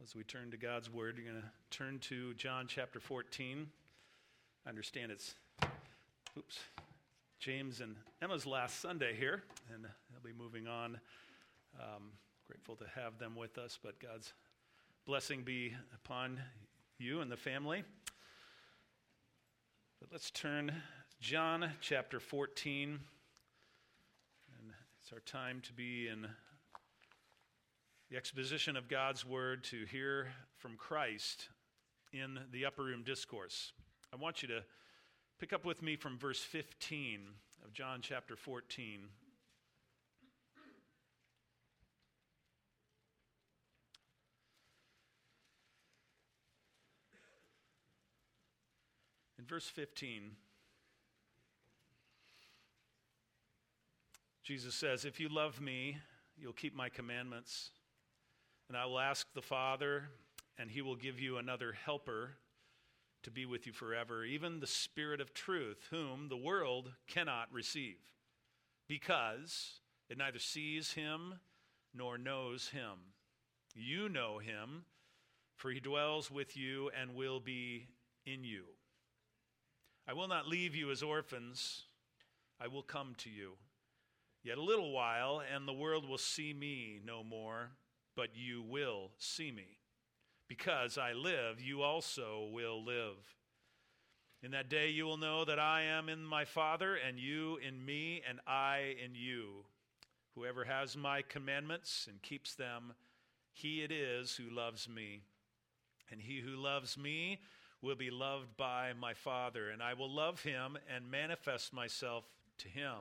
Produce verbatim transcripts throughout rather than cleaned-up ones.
As we turn to God's Word, you're going to turn to John chapter fourteen. I understand it's, oops, James and Emma's last Sunday here, and they'll be moving on. Um, grateful to have them with us, but God's blessing be upon you and the family. But let's turn to John chapter fourteen, and it's our time to be in the exposition of God's Word, to hear from Christ in the Upper Room Discourse. I want you to pick up with me from verse fifteen of John chapter fourteen. In verse fifteen, Jesus says, "If you love me, you'll keep my commandments. And I will ask the Father, and he will give you another helper to be with you forever, even the Spirit of truth, whom the world cannot receive, because it neither sees him nor knows him. You know him, for he dwells with you and will be in you. I will not leave you as orphans. I will come to you. Yet a little while, and the world will see me no more, but you will see me. Because I live, you also will live. In that day you will know that I am in my Father, and you in me, and I in you. Whoever has my commandments and keeps them, he it is who loves me. And he who loves me will be loved by my Father, and I will love him and manifest myself to him."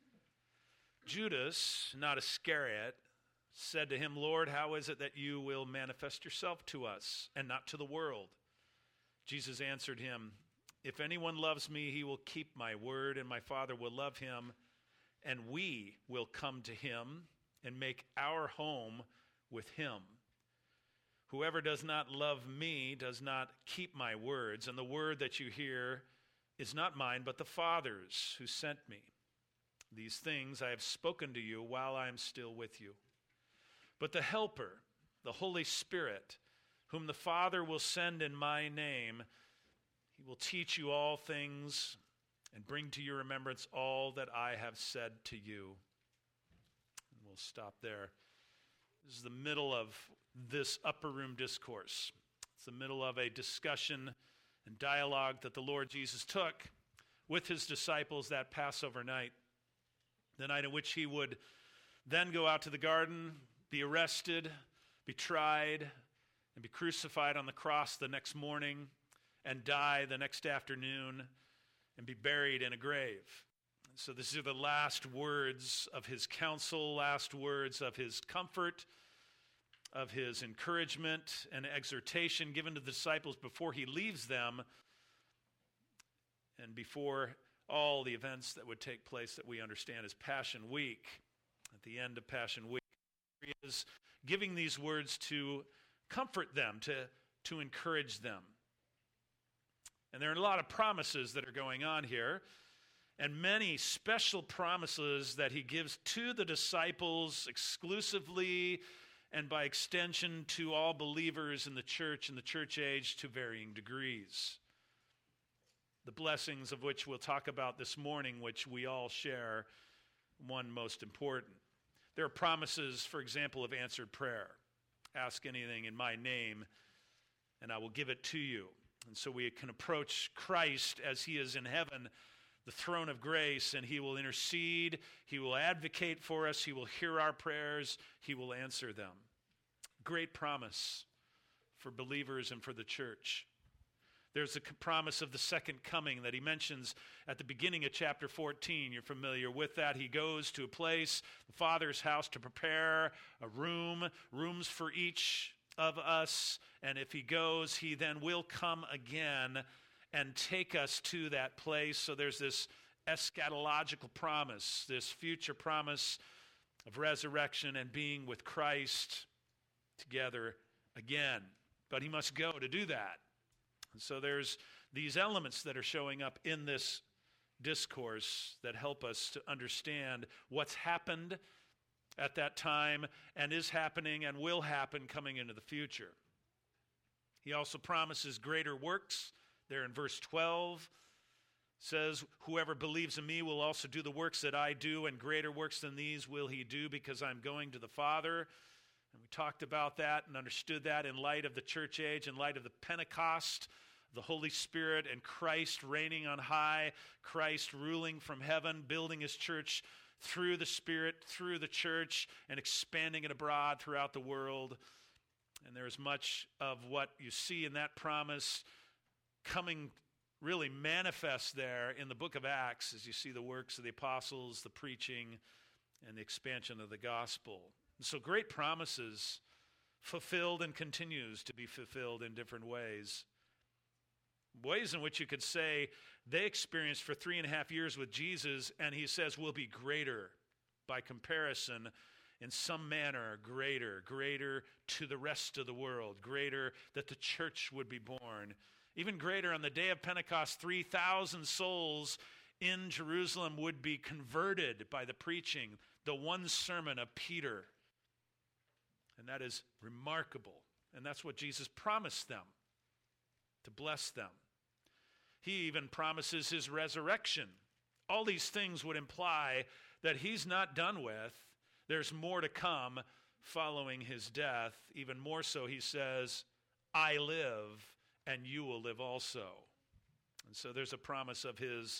Judas, not Iscariot, said to him, "Lord, how is it that you will manifest yourself to us and not to the world?" Jesus answered him, "If anyone loves me, he will keep my word, and my Father will love him, and we will come to him and make our home with him. Whoever does not love me does not keep my words, and the word that you hear is not mine, but the Father's who sent me. These things I have spoken to you while I am still with you. But the Helper, the Holy Spirit, whom the Father will send in my name, he will teach you all things and bring to your remembrance all that I have said to you." And we'll stop there. This is the middle of this upper room discourse. It's the middle of a discussion and dialogue that the Lord Jesus took with his disciples that Passover night, the night in which he would then go out to the garden, be arrested, be tried, and be crucified on the cross the next morning, and die the next afternoon, and be buried in a grave. So these are the last words of his counsel, last words of his comfort, of his encouragement and exhortation given to the disciples before he leaves them, and before all the events that would take place that we understand as Passion Week. At the end of Passion Week, he is giving these words to comfort them, to, to encourage them. And there are a lot of promises that are going on here, and many special promises that he gives to the disciples exclusively, and by extension to all believers in the church and the church age to varying degrees. The blessings of which we'll talk about this morning, which we all share, one most important. There are promises, for example, of answered prayer. Ask anything in my name, and I will give it to you. And so we can approach Christ as he is in heaven, the throne of grace, and he will intercede, he will advocate for us, he will hear our prayers, he will answer them. Great promise for believers and for the church. There's a promise of the second coming that he mentions at the beginning of chapter fourteen. You're familiar with that. He goes to a place, the Father's house, to prepare a room, rooms for each of us. And if he goes, he then will come again and take us to that place. So there's this eschatological promise, this future promise of resurrection and being with Christ together again. But he must go to do that. And so there's these elements that are showing up in this discourse that help us to understand what's happened at that time and is happening and will happen coming into the future. He also promises greater works. There in verse twelve says, whoever believes in me will also do the works that I do, and greater works than these will he do, because I'm going to the Father. And we talked about that and understood that in light of the church age, in light of the Pentecost, the Holy Spirit and Christ reigning on high, Christ ruling from heaven, building his church through the Spirit, through the church, and expanding it abroad throughout the world. And there is much of what you see in that promise coming really manifest there in the book of Acts as you see the works of the apostles, the preaching, and the expansion of the gospel. And so great promises fulfilled and continues to be fulfilled in different ways. Ways in which you could say they experienced for three and a half years with Jesus, and he says will be greater by comparison, in some manner, greater, greater to the rest of the world, greater that the church would be born. Even greater, on the day of Pentecost, three thousand souls in Jerusalem would be converted by the preaching, the one sermon of Peter. And that is remarkable. And that's what Jesus promised them, to bless them. He even promises his resurrection. All these things would imply that he's not done with. There's more to come following his death. Even more so, he says, I live, and you will live also. And so there's a promise of his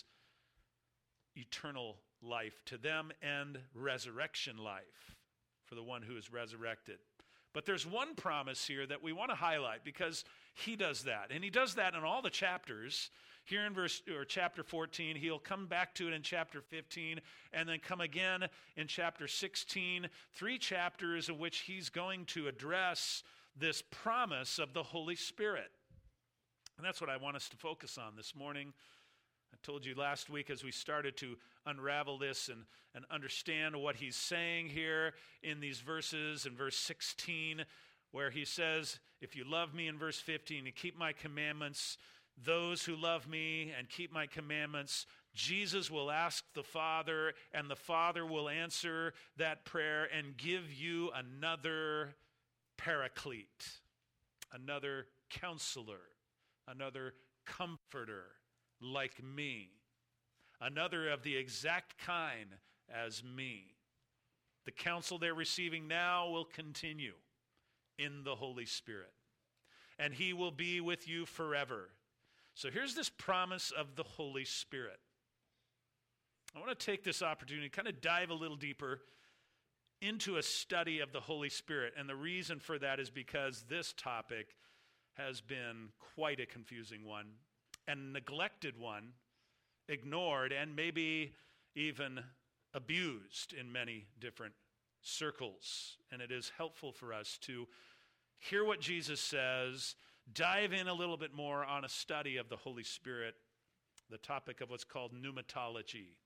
eternal life to them and resurrection life for the one who is resurrected. But there's one promise here that we want to highlight because he does that. And he does that in all the chapters. Here in verse or chapter fourteen, he'll come back to it in chapter fifteen, and then come again in chapter sixteen, three chapters in which he's going to address this promise of the Holy Spirit. And that's what I want us to focus on this morning. I told you last week as we started to unravel this and, and understand what he's saying here in these verses, in verse sixteen, where he says, if you love me, in verse fifteen, and keep my commandments, those who love me and keep my commandments, Jesus will ask the Father, and the Father will answer that prayer and give you another paraclete, another counselor, another comforter like me, another of the exact kind as me. The counsel they're receiving now will continue in the Holy Spirit, and he will be with you forever. So here's this promise of the Holy Spirit. I want to take this opportunity to kind of dive a little deeper into a study of the Holy Spirit. And the reason for that is because this topic has been quite a confusing one and neglected one, ignored, and maybe even abused in many different circles. And it is helpful for us to hear what Jesus says, dive in a little bit more on a study of the Holy Spirit, the topic of what's called pneumatology.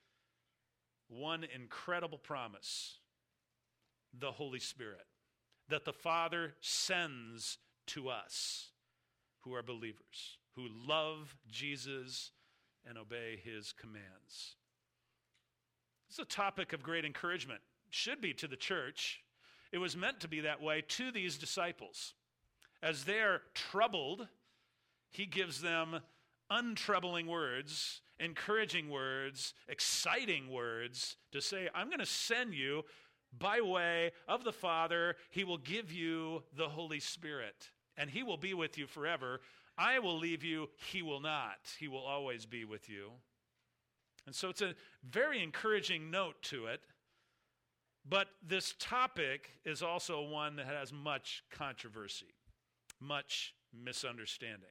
One incredible promise, the Holy Spirit, that the Father sends to us who are believers, who love Jesus and obey his commands. It's a topic of great encouragement. Should be to the church. It was meant to be that way to these disciples. As they're troubled, he gives them untroubling words, encouraging words, exciting words to say, I'm going to send you by way of the Father. He will give you the Holy Spirit, and he will be with you forever. I will leave you. He will not. He will always be with you. And so it's a very encouraging note to it. But this topic is also one that has much controversy, much misunderstanding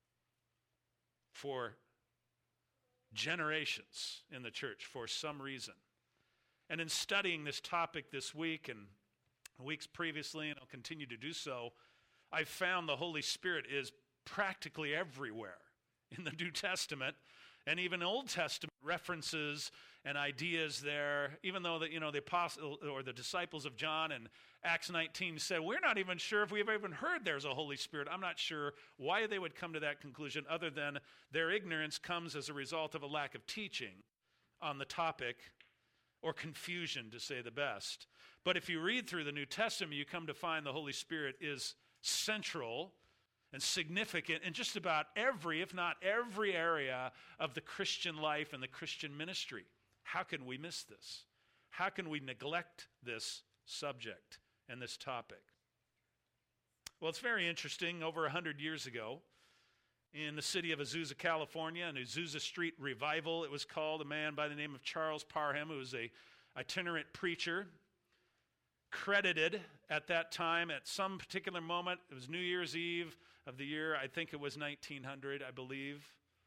for generations in the church for some reason. And in studying this topic this week and weeks previously, and I'll continue to do so, I've found the Holy Spirit is practically everywhere in the New Testament, and even Old Testament references and ideas there, even though the, you know, the apostle or the disciples of John in Acts nineteen said, we're not even sure if we've even heard there's a Holy Spirit. I'm not sure why they would come to that conclusion other than their ignorance comes as a result of a lack of teaching on the topic, or confusion, to say the best. But if you read through the New Testament, you come to find the Holy Spirit is central and significant in just about every, if not every area of the Christian life and the Christian ministry. How can we miss this? How can we neglect this subject and this topic? Well, it's very interesting. Over one hundred years ago, in the city of Azusa, California, an Azusa Street revival, it was called, a man by the name of Charles Parham, who was a itinerant preacher, credited at that time, at some particular moment, it was New Year's Eve of the year, I think it was nineteen hundred, I believe.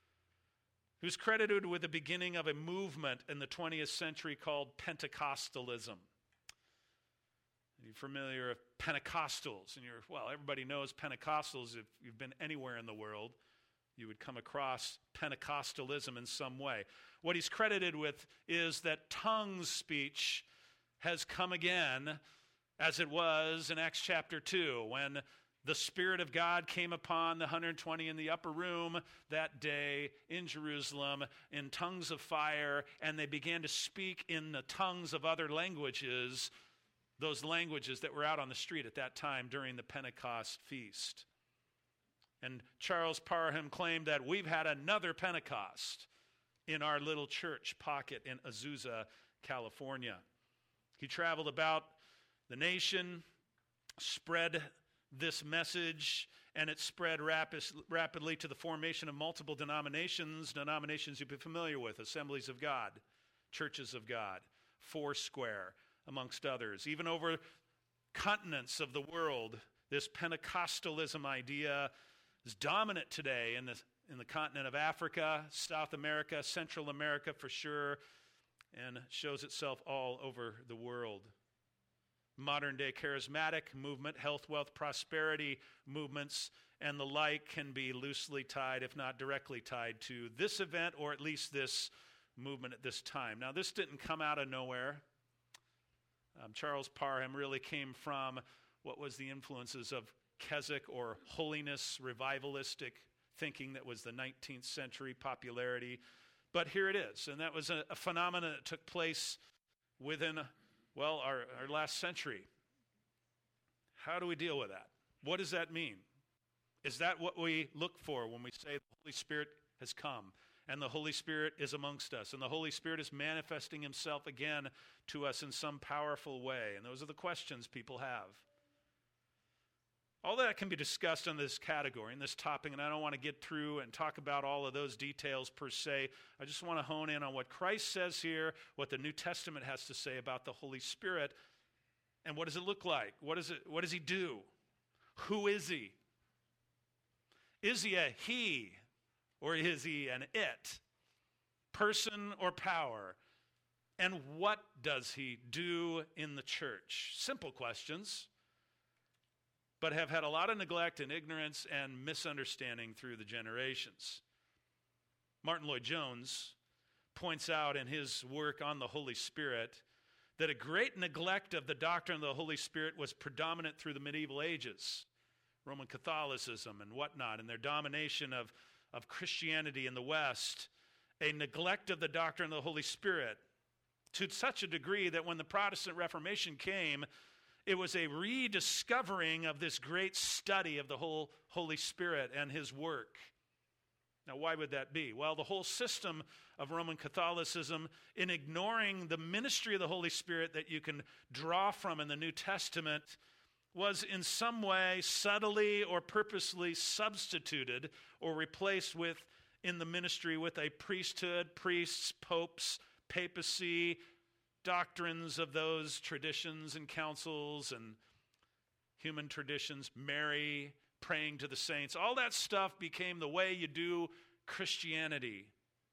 He was credited with the beginning of a movement in the twentieth century called Pentecostalism. Are you familiar with Pentecostals? And you're, well, everybody knows Pentecostals. If you've been anywhere in the world, you would come across Pentecostalism in some way. What he's credited with is that tongues speech has come again, as it was in Acts chapter two, when the Spirit of God came upon the one hundred twenty in the upper room that day in Jerusalem in tongues of fire, and they began to speak in the tongues of other languages, those languages that were out on the street at that time during the Pentecost feast. And Charles Parham claimed that we've had another Pentecost in our little church pocket in Azusa, California. He traveled about the nation, spread this message, and it spread rapid, rapidly to the formation of multiple denominations, denominations you'd be familiar with, Assemblies of God, Churches of God, Foursquare, amongst others. Even over continents of the world, this Pentecostalism idea is dominant today in the, in the continent of Africa, South America, Central America for sure, and shows itself all over the world. Modern-day charismatic movement, health, wealth, prosperity movements, and the like can be loosely tied, if not directly tied, to this event or at least this movement at this time. Now, this didn't come out of nowhere. Um, Charles Parham really came from what was the influences of Keswick or holiness, revivalistic thinking that was the nineteenth century popularity. But here it is, and that was a, a phenomenon that took place within, well, our, our last century. How do we deal with that? What does that mean? Is that what we look for when we say the Holy Spirit has come and the Holy Spirit is amongst us and the Holy Spirit is manifesting himself again to us in some powerful way? And those are the questions people have. All that can be discussed in this category, in this topic, and I don't want to get through and talk about all of those details per se. I just want to hone in on what Christ says here, what the New Testament has to say about the Holy Spirit, and what does it look like? What, is it, what does he do? Who is he? Is he a he, or is he an it? Person or power? And what does he do in the church? Simple questions, but have had a lot of neglect and ignorance and misunderstanding through the generations. Martin Lloyd-Jones points out in his work on the Holy Spirit that a great neglect of the doctrine of the Holy Spirit was predominant through the medieval ages, Roman Catholicism and whatnot, and their domination of, of Christianity in the West, a neglect of the doctrine of the Holy Spirit to such a degree that when the Protestant Reformation came, it was a rediscovering of this great study of the whole Holy Spirit and his work. Now, why would that be? Well, the whole system of Roman Catholicism, in ignoring the ministry of the Holy Spirit that you can draw from in the New Testament, was in some way subtly or purposely substituted or replaced with, in the ministry, with a priesthood, priests, popes, papacy, doctrines of those traditions and councils and human traditions, Mary praying to the saints. All that stuff became the way you do Christianity.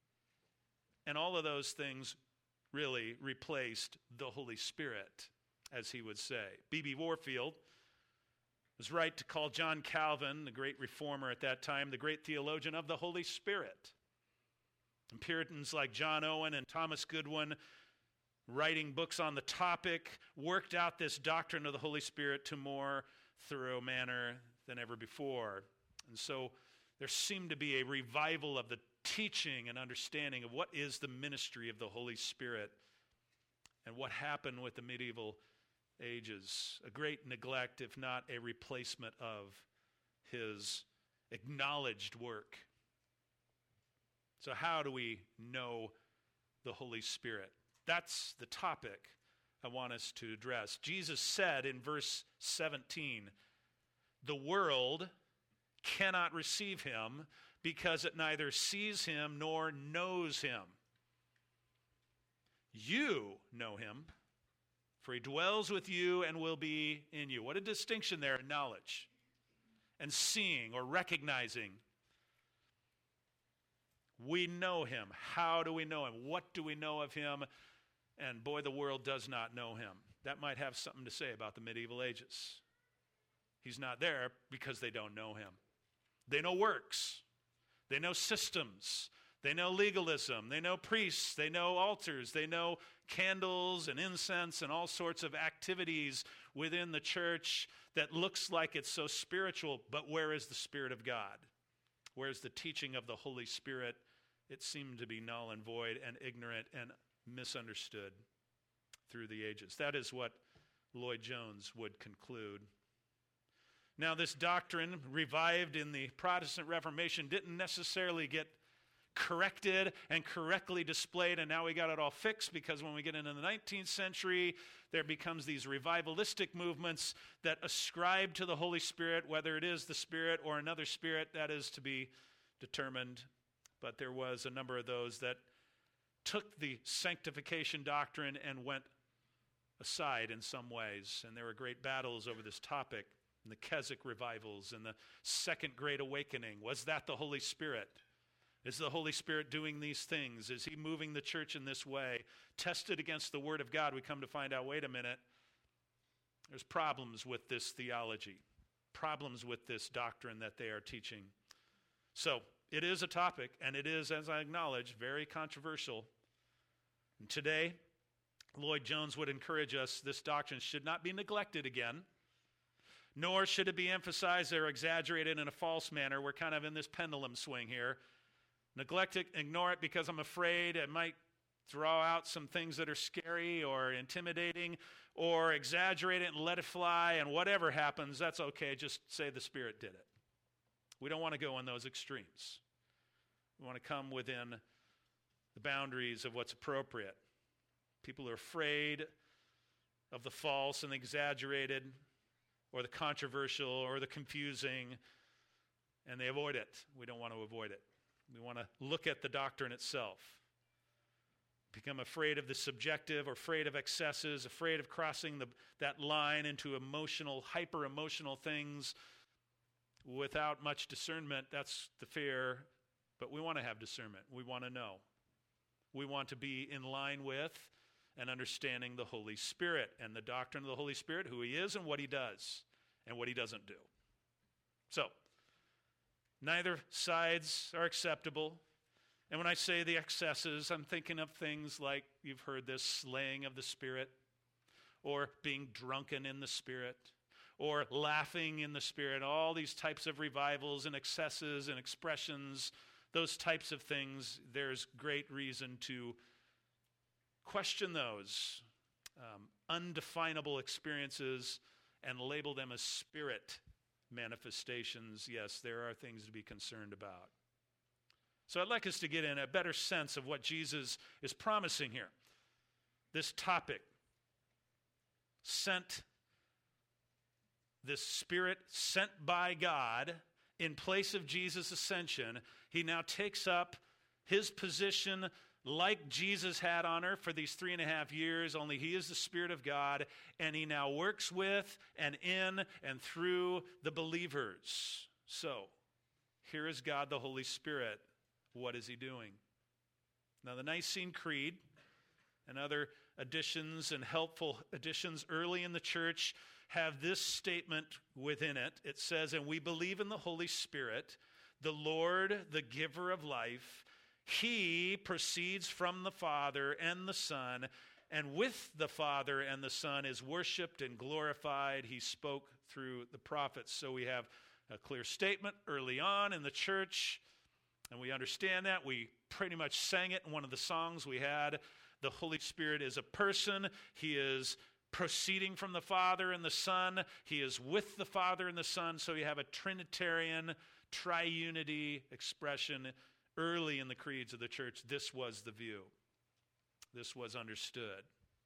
And all of those things really replaced the Holy Spirit, as he would say. B B Warfield was right to call John Calvin, the great reformer at that time, the great theologian of the Holy Spirit. And Puritans like John Owen and Thomas Goodwin, writing books on the topic, worked out this doctrine of the Holy Spirit to more thorough manner than ever before. And so there seemed to be a revival of the teaching and understanding of what is the ministry of the Holy Spirit and what happened with the medieval ages. A great neglect, if not a replacement of his acknowledged work. So how do we know the Holy Spirit? That's the topic I want us to address. Jesus said in verse seventeen, the world cannot receive him because it neither sees him nor knows him. You know him, for he dwells with you and will be in you. What a distinction there in knowledge and seeing or recognizing. We know him. How do we know him? What do we know of him? And boy, the world does not know him. That might have something to say about the medieval ages. He's not there because they don't know him. They know works. They know systems. They know legalism. They know priests. They know altars. They know candles and incense and all sorts of activities within the church that looks like it's so spiritual. But where is the Spirit of God? Where's the teaching of the Holy Spirit? It seemed to be null and void and ignorant and misunderstood through the ages. That is what Lloyd Jones would conclude. Now, this doctrine, revived in the Protestant Reformation, didn't necessarily get corrected and correctly displayed, and now we got it all fixed, because when we get into the nineteenth century, there becomes these revivalistic movements that ascribe to the Holy Spirit, whether it is the Spirit or another spirit, that is to be determined. But there was a number of those that took the sanctification doctrine and went aside in some ways, and there were great battles over this topic. And the Keswick revivals and the Second Great Awakening. Was that the Holy Spirit? Is the Holy Spirit doing these things? Is he moving the church in this way? Tested against the Word of God, we come to find out, wait a minute, there's problems with this theology, problems with this doctrine that they are teaching. So it is a topic, and it is, as I acknowledge, very controversial. And today, Lloyd Jones would encourage us, this doctrine should not be neglected again, nor should it be emphasized or exaggerated in a false manner. We're kind of in this pendulum swing here. Neglect it, ignore it because I'm afraid it might throw out some things that are scary or intimidating, or exaggerate it and let it fly, and whatever happens, that's okay. Just say the Spirit did it. We don't want to go in those extremes. We want to come within the boundaries of what's appropriate. People are afraid of the false and the exaggerated, or the controversial, or the confusing, and they avoid it. We don't want to avoid it. We want to look at the doctrine itself. Become afraid of the subjective, or afraid of excesses, afraid of crossing the, that line into emotional, hyper-emotional things without much discernment. That's the fear, but we want to have discernment. We want to know. We want to be in line with and understanding the Holy Spirit and the doctrine of the Holy Spirit, who he is and what he does and what he doesn't do. So, neither sides are acceptable. And when I say the excesses, I'm thinking of things like, you've heard this, slaying of the Spirit, or being drunken in the Spirit, or laughing in the Spirit, all these types of revivals and excesses and expressions, those types of things. There's great reason to question those um, undefinable experiences and label them as spirit manifestations. Yes, there are things to be concerned about. So I'd like us to get in a better sense of what Jesus is promising here. This topic, sent, this Spirit sent by God in place of Jesus' ascension, he now takes up his position like Jesus had on earth for these three and a half years, only he is the Spirit of God, and he now works with and in and through the believers. So, here is God the Holy Spirit. What is he doing? Now, the Nicene Creed and other additions and helpful additions early in the church have this statement within it. It says, "And we believe in the Holy Spirit, the Lord, the giver of life. He proceeds from the Father and the Son, and with the Father and the Son is worshiped and glorified. He spoke through the prophets." So we have a clear statement early on in the church, and we understand that. We pretty much sang it in one of the songs we had. The Holy Spirit is a person. He is proceeding from the Father and the Son. He is with the Father and the Son. So you have a Trinitarian triunity expression early in the creeds of the church. This was the view. This was understood.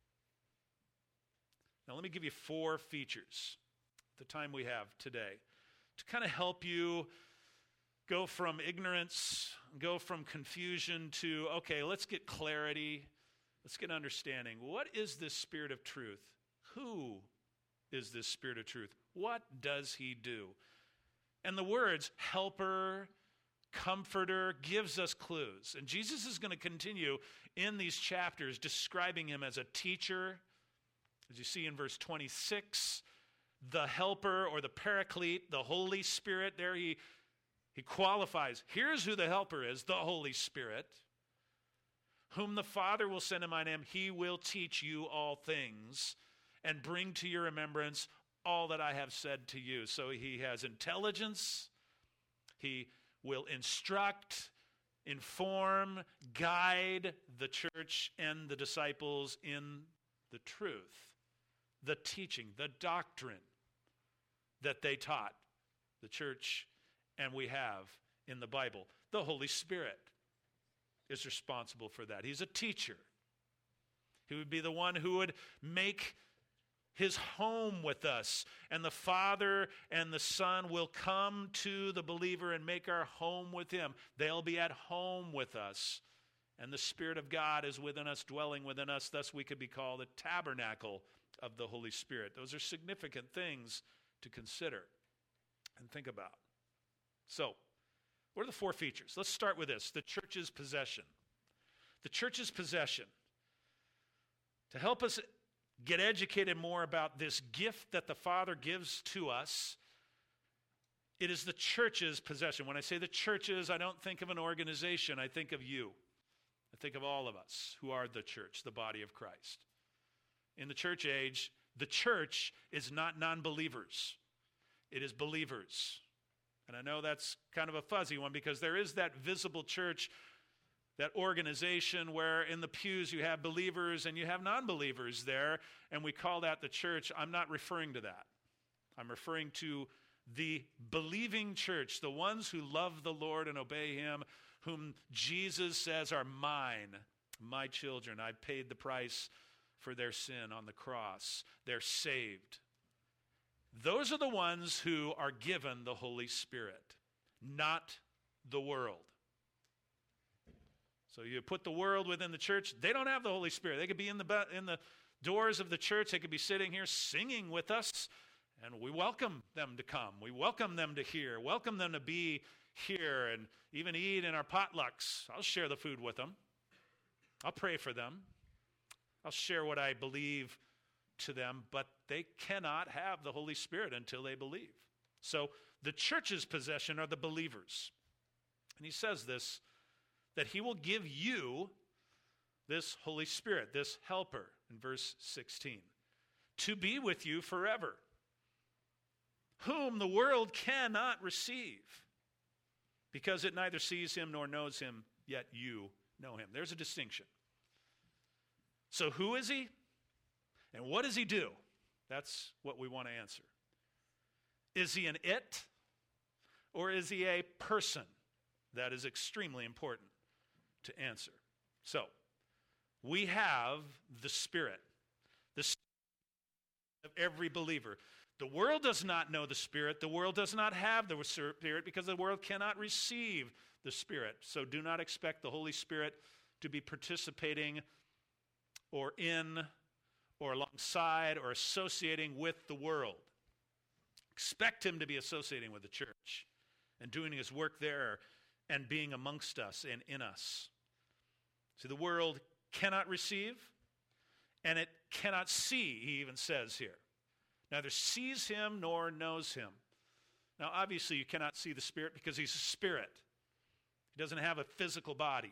Now let me give you four features, the time we have today, to kind of help you go from ignorance, go from confusion to, okay, let's get clarity, let's get understanding. What is this Spirit of truth? Who is this Spirit of truth? What does he do? And the words helper, comforter gives us clues. And Jesus is going to continue in these chapters describing him as a teacher. As you see in verse twenty-six, the helper or the paraclete, the Holy Spirit, there he, he qualifies. Here's who the helper is, the Holy Spirit, whom the Father will send in my name. He will teach you all things and bring to your remembrance all that I have said to you. So he has intelligence. He will instruct, inform, guide the church and the disciples in the truth, the teaching, the doctrine that they taught, the church and we have in the Bible. The Holy Spirit is responsible for that. He's a teacher. He would be the one who would make his home with us. And the Father and the Son will come to the believer and make our home with him. They'll be at home with us. And the Spirit of God is within us, dwelling within us. Thus we could be called the tabernacle of the Holy Spirit. Those are significant things to consider and think about. So, what are the four features? Let's start with this, the church's possession. The church's possession. To help us get educated more about this gift that the Father gives to us, it is the church's possession. When I say the church's, I don't think of an organization. I think of you. I think of all of us who are the church, the body of Christ. In the church age, the church is not non-believers. It is believers. And I know that's kind of a fuzzy one because there is that visible church, that organization where in the pews you have believers and you have non-believers there, and we call that the church. I'm not referring to that. I'm referring to the believing church, the ones who love the Lord and obey him, whom Jesus says are mine, my children. I paid the price for their sin on the cross. They're saved. Those are the ones who are given the Holy Spirit, not the world. So you put the world within the church, they don't have the Holy Spirit. They could be in the in the doors of the church. They could be sitting here singing with us, and we welcome them to come. We welcome them to hear, welcome them to be here and even eat in our potlucks. I'll share the food with them. I'll pray for them. I'll share what I believe to them, but they cannot have the Holy Spirit until they believe. So the church's possession are the believers. And he says this, that he will give you this Holy Spirit, this helper, in verse sixteen, to be with you forever, whom the world cannot receive, because it neither sees him nor knows him, yet you know him. There's a distinction. So who is he? And what does he do? That's what we want to answer. Is he an it? Or is he a person? That is extremely important to answer. So, we have the Spirit, the Spirit of every believer. The world does not know the Spirit. The world does not have the Spirit because the world cannot receive the Spirit. So do not expect the Holy Spirit to be participating or in or alongside or associating with the world. Expect him to be associating with the church and doing his work there and being amongst us and in us. See, the world cannot receive, and it cannot see, he even says here. Neither sees him nor knows him. Now, obviously, you cannot see the Spirit because he's a spirit. He doesn't have a physical body.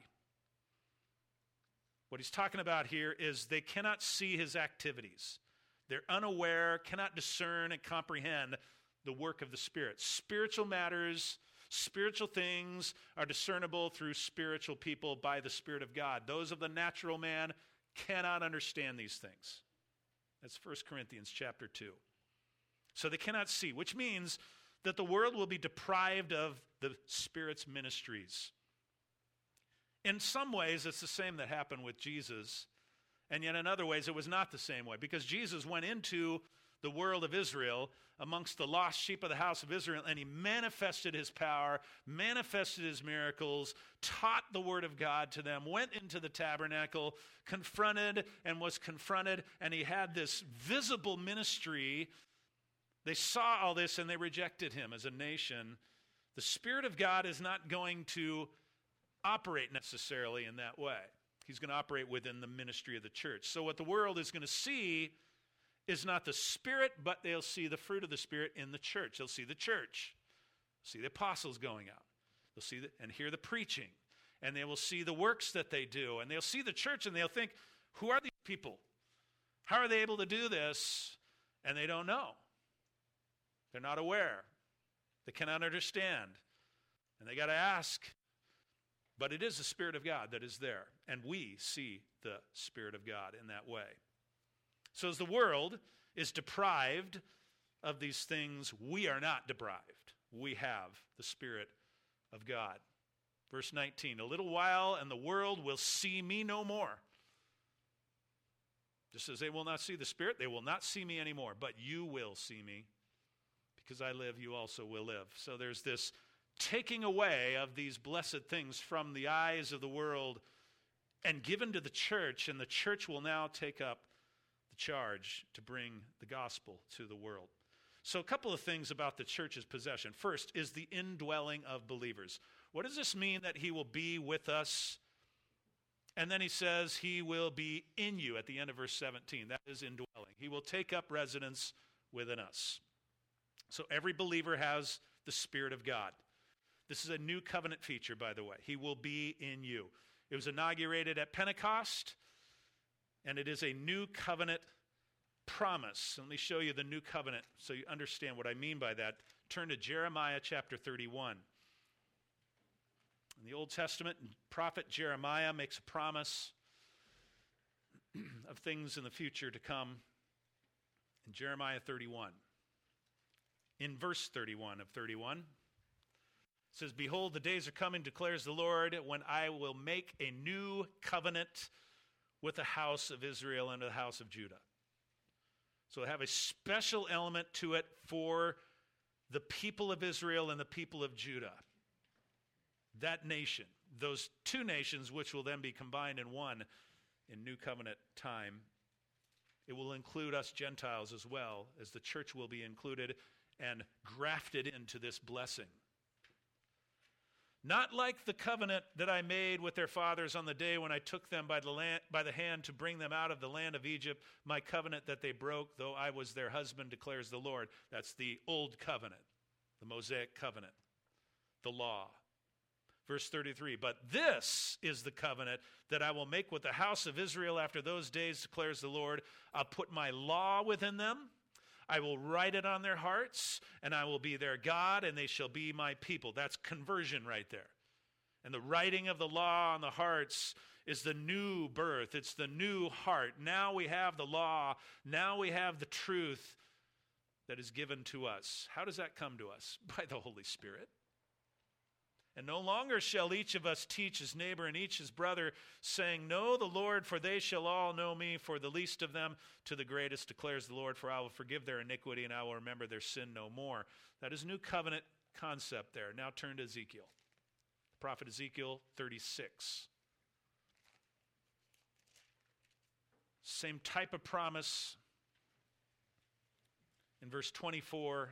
What he's talking about here is they cannot see his activities. They're unaware, cannot discern and comprehend the work of the Spirit. Spiritual matters, spiritual things are discernible through spiritual people by the Spirit of God. Those of the natural man cannot understand these things. That's First Corinthians chapter two. So they cannot see, which means that the world will be deprived of the Spirit's ministries. In some ways, it's the same that happened with Jesus, and yet in other ways, it was not the same way, because Jesus went into the world of Israel amongst the lost sheep of the house of Israel, and he manifested his power, manifested his miracles, taught the word of God to them, went into the tabernacle, confronted and was confronted, and he had this visible ministry. They saw all this and they rejected him as a nation. The Spirit of God is not going to operate necessarily in that way. He's going to operate within the ministry of the church. So what the world is going to see is not the Spirit, but they'll see the fruit of the Spirit in the church. They'll see the church, see the apostles going out. They'll see the, and hear the preaching, and they will see the works that they do, and they'll see the church, and they'll think, who are these people? How are they able to do this? And they don't know. They're not aware. They cannot understand. And they got to ask. But it is the Spirit of God that is there, and we see the Spirit of God in that way. So as the world is deprived of these things, we are not deprived. We have the Spirit of God. Verse nineteen, a little while and the world will see me no more. Just as they will not see the Spirit, they will not see me anymore, but you will see me. Because I live, you also will live. So there's this taking away of these blessed things from the eyes of the world and given to the church, and the church will now take up the charge to bring the gospel to the world. So a couple of things about the church's possession. First is the indwelling of believers. What does this mean that he will be with us? And then he says he will be in you at the end of verse seventeen. That is indwelling. He will take up residence within us. So every believer has the Spirit of God. This is a new covenant feature, by the way. He will be in you. It was inaugurated at Pentecost, and it is a new covenant promise. Let me show you the new covenant so you understand what I mean by that. Turn to Jeremiah chapter thirty-one. In the Old Testament, prophet Jeremiah makes a promise of things in the future to come. In Jeremiah thirty-one, in verse thirty-one of thirty-one, it says, behold, the days are coming, declares the Lord, when I will make a new covenant with the house of Israel and the house of Judah. So I have a special element to it for the people of Israel and the people of Judah. That nation, those two nations which will then be combined in one in new covenant time. It will include us Gentiles as well, as the church will be included and grafted into this blessing. Not like the covenant that I made with their fathers on the day when I took them by the land, by the hand to bring them out of the land of Egypt, my covenant that they broke, though I was their husband, declares the Lord. That's the old covenant, the Mosaic covenant, the law. Verse thirty-three, but this is the covenant that I will make with the house of Israel after those days, declares the Lord. I'll put my law within them. I will write it on their hearts, and I will be their God, and they shall be my people. That's conversion right there. And the writing of the law on the hearts is the new birth. It's the new heart. Now we have the law. Now we have the truth that is given to us. How does that come to us? By the Holy Spirit. And no longer shall each of us teach his neighbor and each his brother, saying, know the Lord, for they shall all know me, for the least of them to the greatest, declares the Lord, for I will forgive their iniquity and I will remember their sin no more. That is new covenant concept there. Now turn to Ezekiel. The prophet Ezekiel thirty-six. Same type of promise. In verse twenty-four,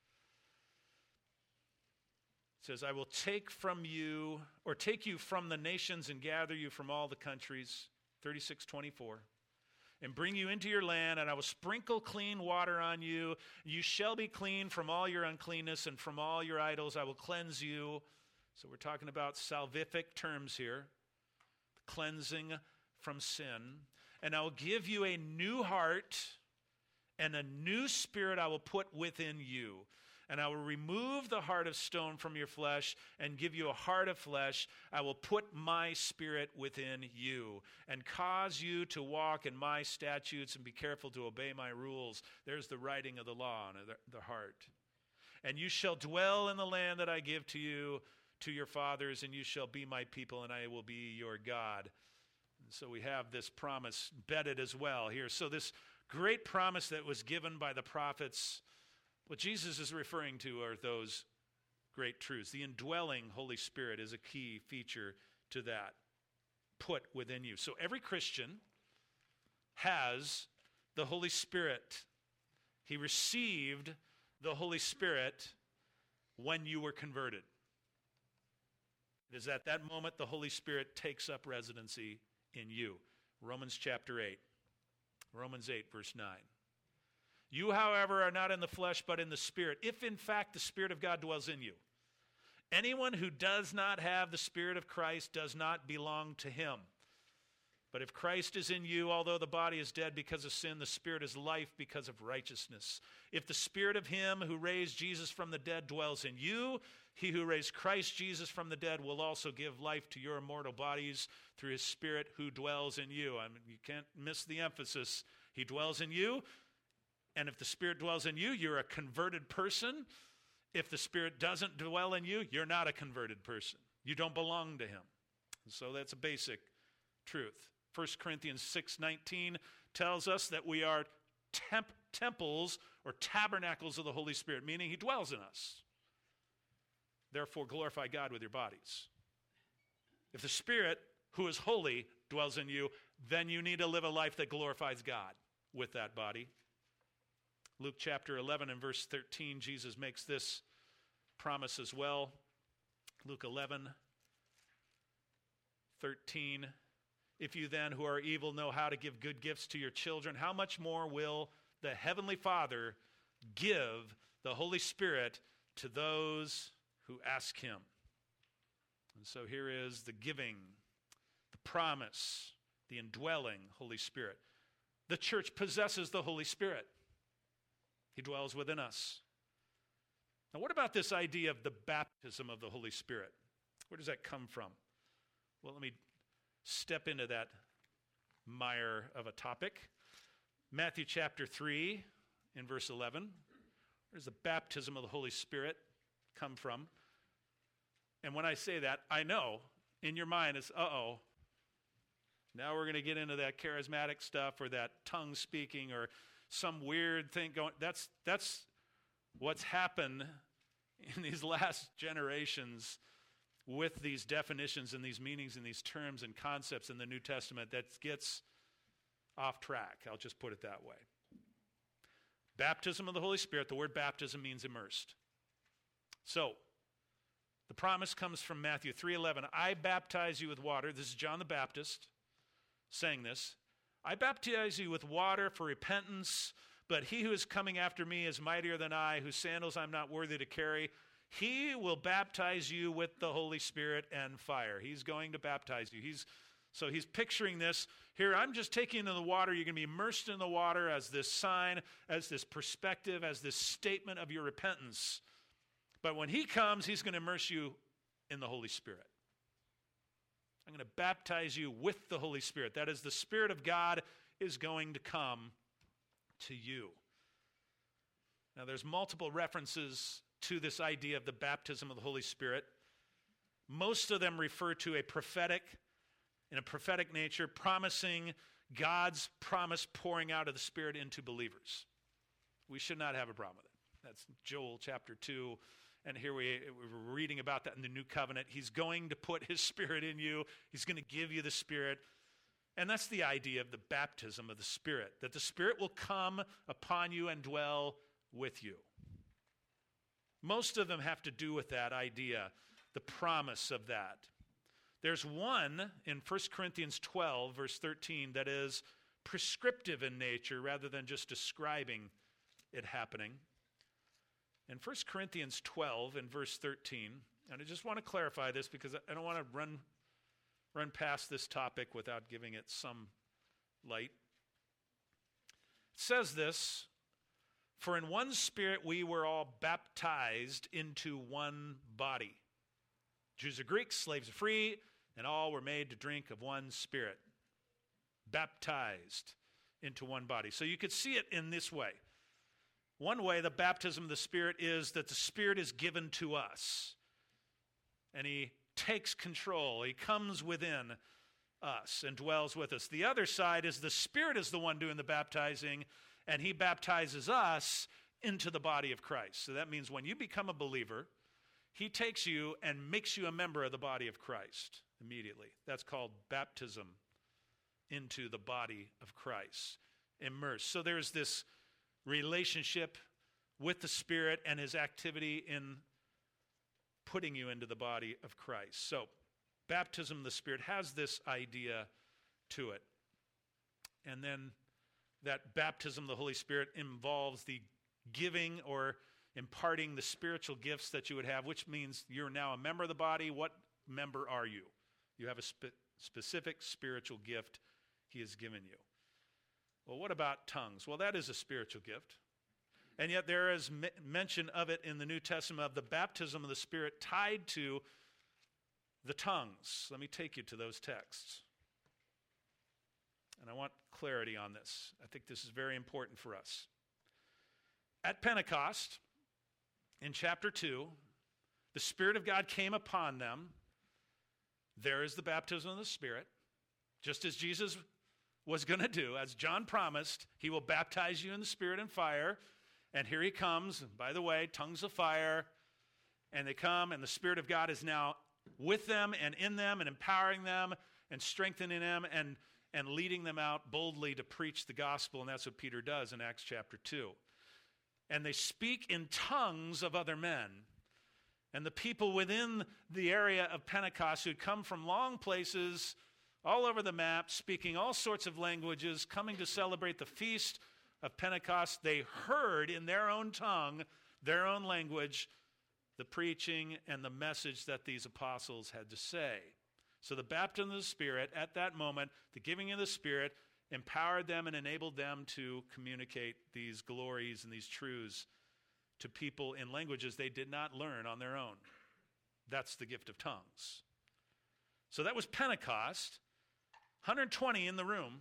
says, I will take from you, or take you from the nations and gather you from all the countries, thirty-six twenty-four, and bring you into your land, and I will sprinkle clean water on you. You shall be clean from all your uncleanness, and from all your idols I will cleanse you. So we're talking about salvific terms here, the cleansing from sin. And I will give you a new heart, and a new spirit I will put within you. And I will remove the heart of stone from your flesh and give you a heart of flesh. I will put my spirit within you and cause you to walk in my statutes and be careful to obey my rules. There's the writing of the law on the, the heart. And you shall dwell in the land that I give to you, to your fathers, and you shall be my people, and I will be your God. And so we have this promise embedded as well here. So this great promise that was given by the prophets, what Jesus is referring to are those great truths. The indwelling Holy Spirit is a key feature to that, put within you. So every Christian has the Holy Spirit. He received the Holy Spirit when you were converted. It is at that moment the Holy Spirit takes up residency in you. Romans chapter eight. Romans eight, verse nine. You, however, are not in the flesh, but in the Spirit, if in fact the Spirit of God dwells in you. Anyone who does not have the Spirit of Christ does not belong to him. But if Christ is in you, although the body is dead because of sin, the Spirit is life because of righteousness. If the Spirit of him who raised Jesus from the dead dwells in you, he who raised Christ Jesus from the dead will also give life to your immortal bodies through his Spirit who dwells in you. I mean, you can't miss the emphasis. He dwells in you, and if the Spirit dwells in you, you're a converted person. If the Spirit doesn't dwell in you, you're not a converted person. You don't belong to him. So that's a basic truth. First Corinthians six nineteen tells us that we are temp- temples or tabernacles of the Holy Spirit, meaning he dwells in us. Therefore, glorify God with your bodies. If the Spirit, who is holy, dwells in you, then you need to live a life that glorifies God with that body. Luke chapter eleven and verse thirteen, Jesus makes this promise as well. Luke eleven, thirteen. If you then, who are evil, know how to give good gifts to your children, how much more will the Heavenly Father give the Holy Spirit to those who ask him? And so here is the giving, the promise, the indwelling Holy Spirit. The church possesses the Holy Spirit. He dwells within us. Now, what about this idea of the baptism of the Holy Spirit? Where does that come from? Well, let me step into that mire of a topic. Matthew chapter three, in verse eleven. Where does the baptism of the Holy Spirit come from? And when I say that, I know in your mind it's, uh-oh, now we're going to get into that charismatic stuff or that tongue speaking or some weird thing going. That's, that's what's happened in these last generations with these definitions and these meanings and these terms and concepts in the New Testament that gets off track. I'll just put it that way. Baptism of the Holy Spirit, the word baptism means immersed. So, the promise comes from Matthew three eleven. I baptize you with water. This is John the Baptist saying this. I baptize you with water for repentance, but he who is coming after me is mightier than I, whose sandals I'm not worthy to carry. He will baptize you with the Holy Spirit and fire. He's going to baptize you. He's So he's picturing this. Here, I'm just taking you in the water. You're going to be immersed in the water as this sign, as this perspective, as this statement of your repentance. But when he comes, he's going to immerse you in the Holy Spirit. I'm going to baptize you with the Holy Spirit. That is, the Spirit of God is going to come to you. Now, there's multiple references to this idea of the baptism of the Holy Spirit. Most of them refer to a prophetic, in a prophetic nature, promising God's promise pouring out of the Spirit into believers. We should not have a problem with it. That's Joel chapter two. And here we, we're reading about that in the New Covenant. He's going to put his Spirit in you. He's going to give you the Spirit. And that's the idea of the baptism of the Spirit, that the Spirit will come upon you and dwell with you. Most of them have to do with that idea, the promise of that. There's one in First Corinthians twelve, verse thirteen, that is prescriptive in nature rather than just describing it happening. In First Corinthians twelve, in verse thirteen, and I just want to clarify this because I don't want to run, run past this topic without giving it some light. It says this, for in one Spirit we were all baptized into one body. Jews or Greeks, slaves or free, and all were made to drink of one Spirit. Baptized into one body. So you could see it in this way. One way the baptism of the Spirit is that the Spirit is given to us. And he takes control. He comes within us and dwells with us. The other side is the Spirit is the one doing the baptizing, and he baptizes us into the body of Christ. So that means when you become a believer, he takes you and makes you a member of the body of Christ immediately. That's called baptism into the body of Christ. Immersed. So there's this relationship with the Spirit and his activity in putting you into the body of Christ. So baptism of the Spirit has this idea to it. And then that baptism of the Holy Spirit involves the giving or imparting the spiritual gifts that you would have, which means you're now a member of the body. What member are you? You have a spe- specific spiritual gift he has given you. Well, what about tongues? Well, that is a spiritual gift. And yet there is m- mention of it in the New Testament of the baptism of the Spirit tied to the tongues. Let me take you to those texts. And I want clarity on this. I think this is very important for us. At Pentecost, in chapter two, the Spirit of God came upon them. There is the baptism of the Spirit, just as Jesus was going to do. As John promised, he will baptize you in the Spirit and fire. And here he comes. And by the way, tongues of fire. And they come, and the Spirit of God is now with them and in them and empowering them and strengthening them and, and leading them out boldly to preach the gospel. And that's what Peter does in Acts chapter two. And they speak in tongues of other men. And the people within the area of Pentecost who'd come from long places all over the map, speaking all sorts of languages, coming to celebrate the feast of Pentecost, they heard in their own tongue, their own language, the preaching and the message that these apostles had to say. So the baptism of the Spirit, at that moment, the giving of the Spirit, empowered them and enabled them to communicate these glories and these truths to people in languages they did not learn on their own. That's the gift of tongues. So that was Pentecost. one hundred twenty in the room,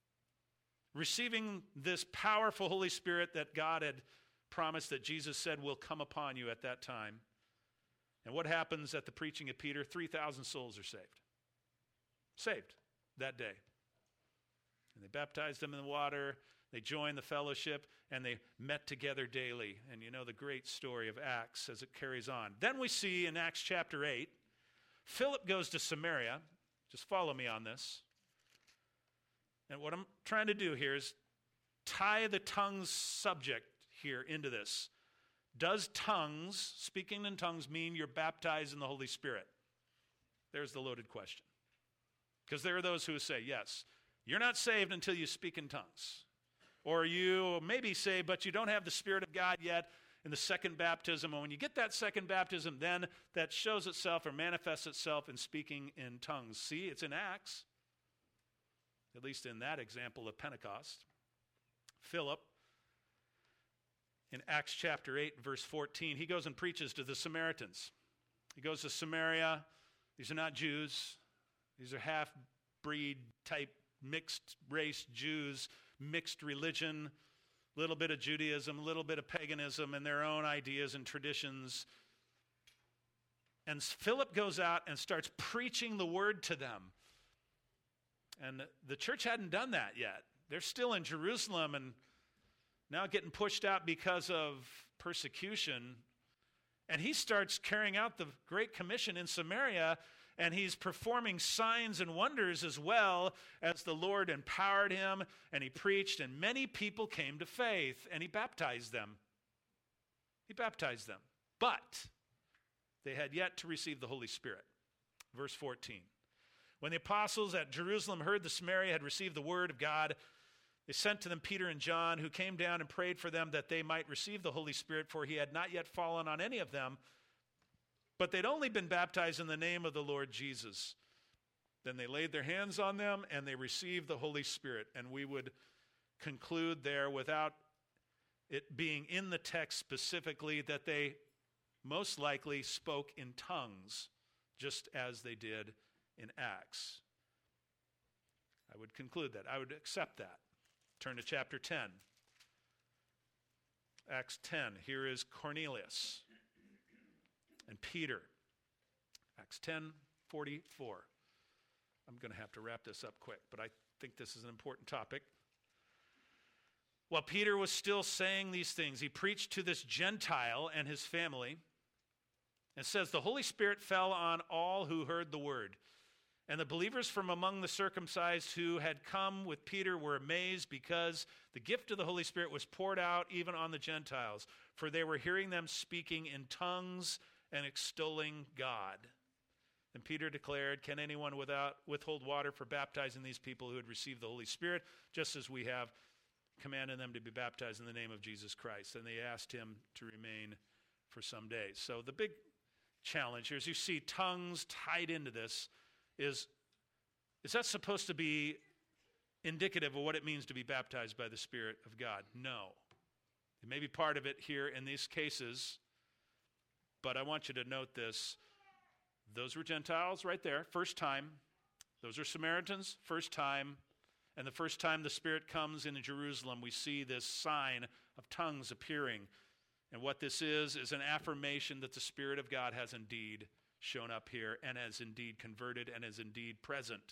receiving this powerful Holy Spirit that God had promised, that Jesus said will come upon you at that time. And what happens at the preaching of Peter? three thousand souls are saved. Saved that day. And they baptized them in the water, they joined the fellowship, and they met together daily. And you know the great story of Acts as it carries on. Then we see in Acts chapter eight, Philip goes to Samaria. Just follow me on this. And what I'm trying to do here is tie the tongues subject here into this. Does tongues, speaking in tongues, mean you're baptized in the Holy Spirit? There's the loaded question. Because there are those who say, yes, you're not saved until you speak in tongues. Or you may be saved, but you don't have the Spirit of God yet in the second baptism. And when you get that second baptism, then that shows itself or manifests itself in speaking in tongues. See, it's in Acts, at least in that example of Pentecost. Philip, in Acts chapter eight, verse fourteen, he goes and preaches to the Samaritans. He goes to Samaria. These are not Jews. These are half-breed type mixed race Jews, mixed religion, a little bit of Judaism, a little bit of paganism, and their own ideas and traditions. And Philip goes out and starts preaching the word to them. And the church hadn't done that yet. They're still in Jerusalem and now getting pushed out because of persecution. And he starts carrying out the Great Commission in Samaria, and he's performing signs and wonders as well as the Lord empowered him, and he preached, and many people came to faith, and he baptized them. He baptized them. But they had yet to receive the Holy Spirit. Verse fourteen. When the apostles at Jerusalem heard that Samaria had received the word of God, they sent to them Peter and John, who came down and prayed for them that they might receive the Holy Spirit, for he had not yet fallen on any of them, but they'd only been baptized in the name of the Lord Jesus. Then they laid their hands on them, and they received the Holy Spirit. And we would conclude there, without it being in the text specifically, that they most likely spoke in tongues, just as they did in Acts. I would conclude that. I would accept that. Turn to chapter ten Acts ten, here is Cornelius and Peter. Acts ten forty-four. I'm going to have to wrap this up quick, but I think this is an important topic. While Peter was still saying these things, he preached to this Gentile and his family. It says, the Holy Spirit fell on all who heard the word. And the believers from among the circumcised who had come with Peter were amazed because the gift of the Holy Spirit was poured out even on the Gentiles, for they were hearing them speaking in tongues and extolling God. And Peter declared, can anyone without withhold water for baptizing these people who had received the Holy Spirit, just as we have commanded them to be baptized in the name of Jesus Christ? And they asked him to remain for some days. So the big challenge here, as you see tongues tied into this, is, is that supposed to be indicative of what it means to be baptized by the Spirit of God? No. It may be part of it here in these cases, but I want you to note this. Those were Gentiles right there, first time. Those are Samaritans, first time. And the first time the Spirit comes into Jerusalem, we see this sign of tongues appearing. And what this is, is an affirmation that the Spirit of God has indeed shown up here and has indeed converted and is indeed present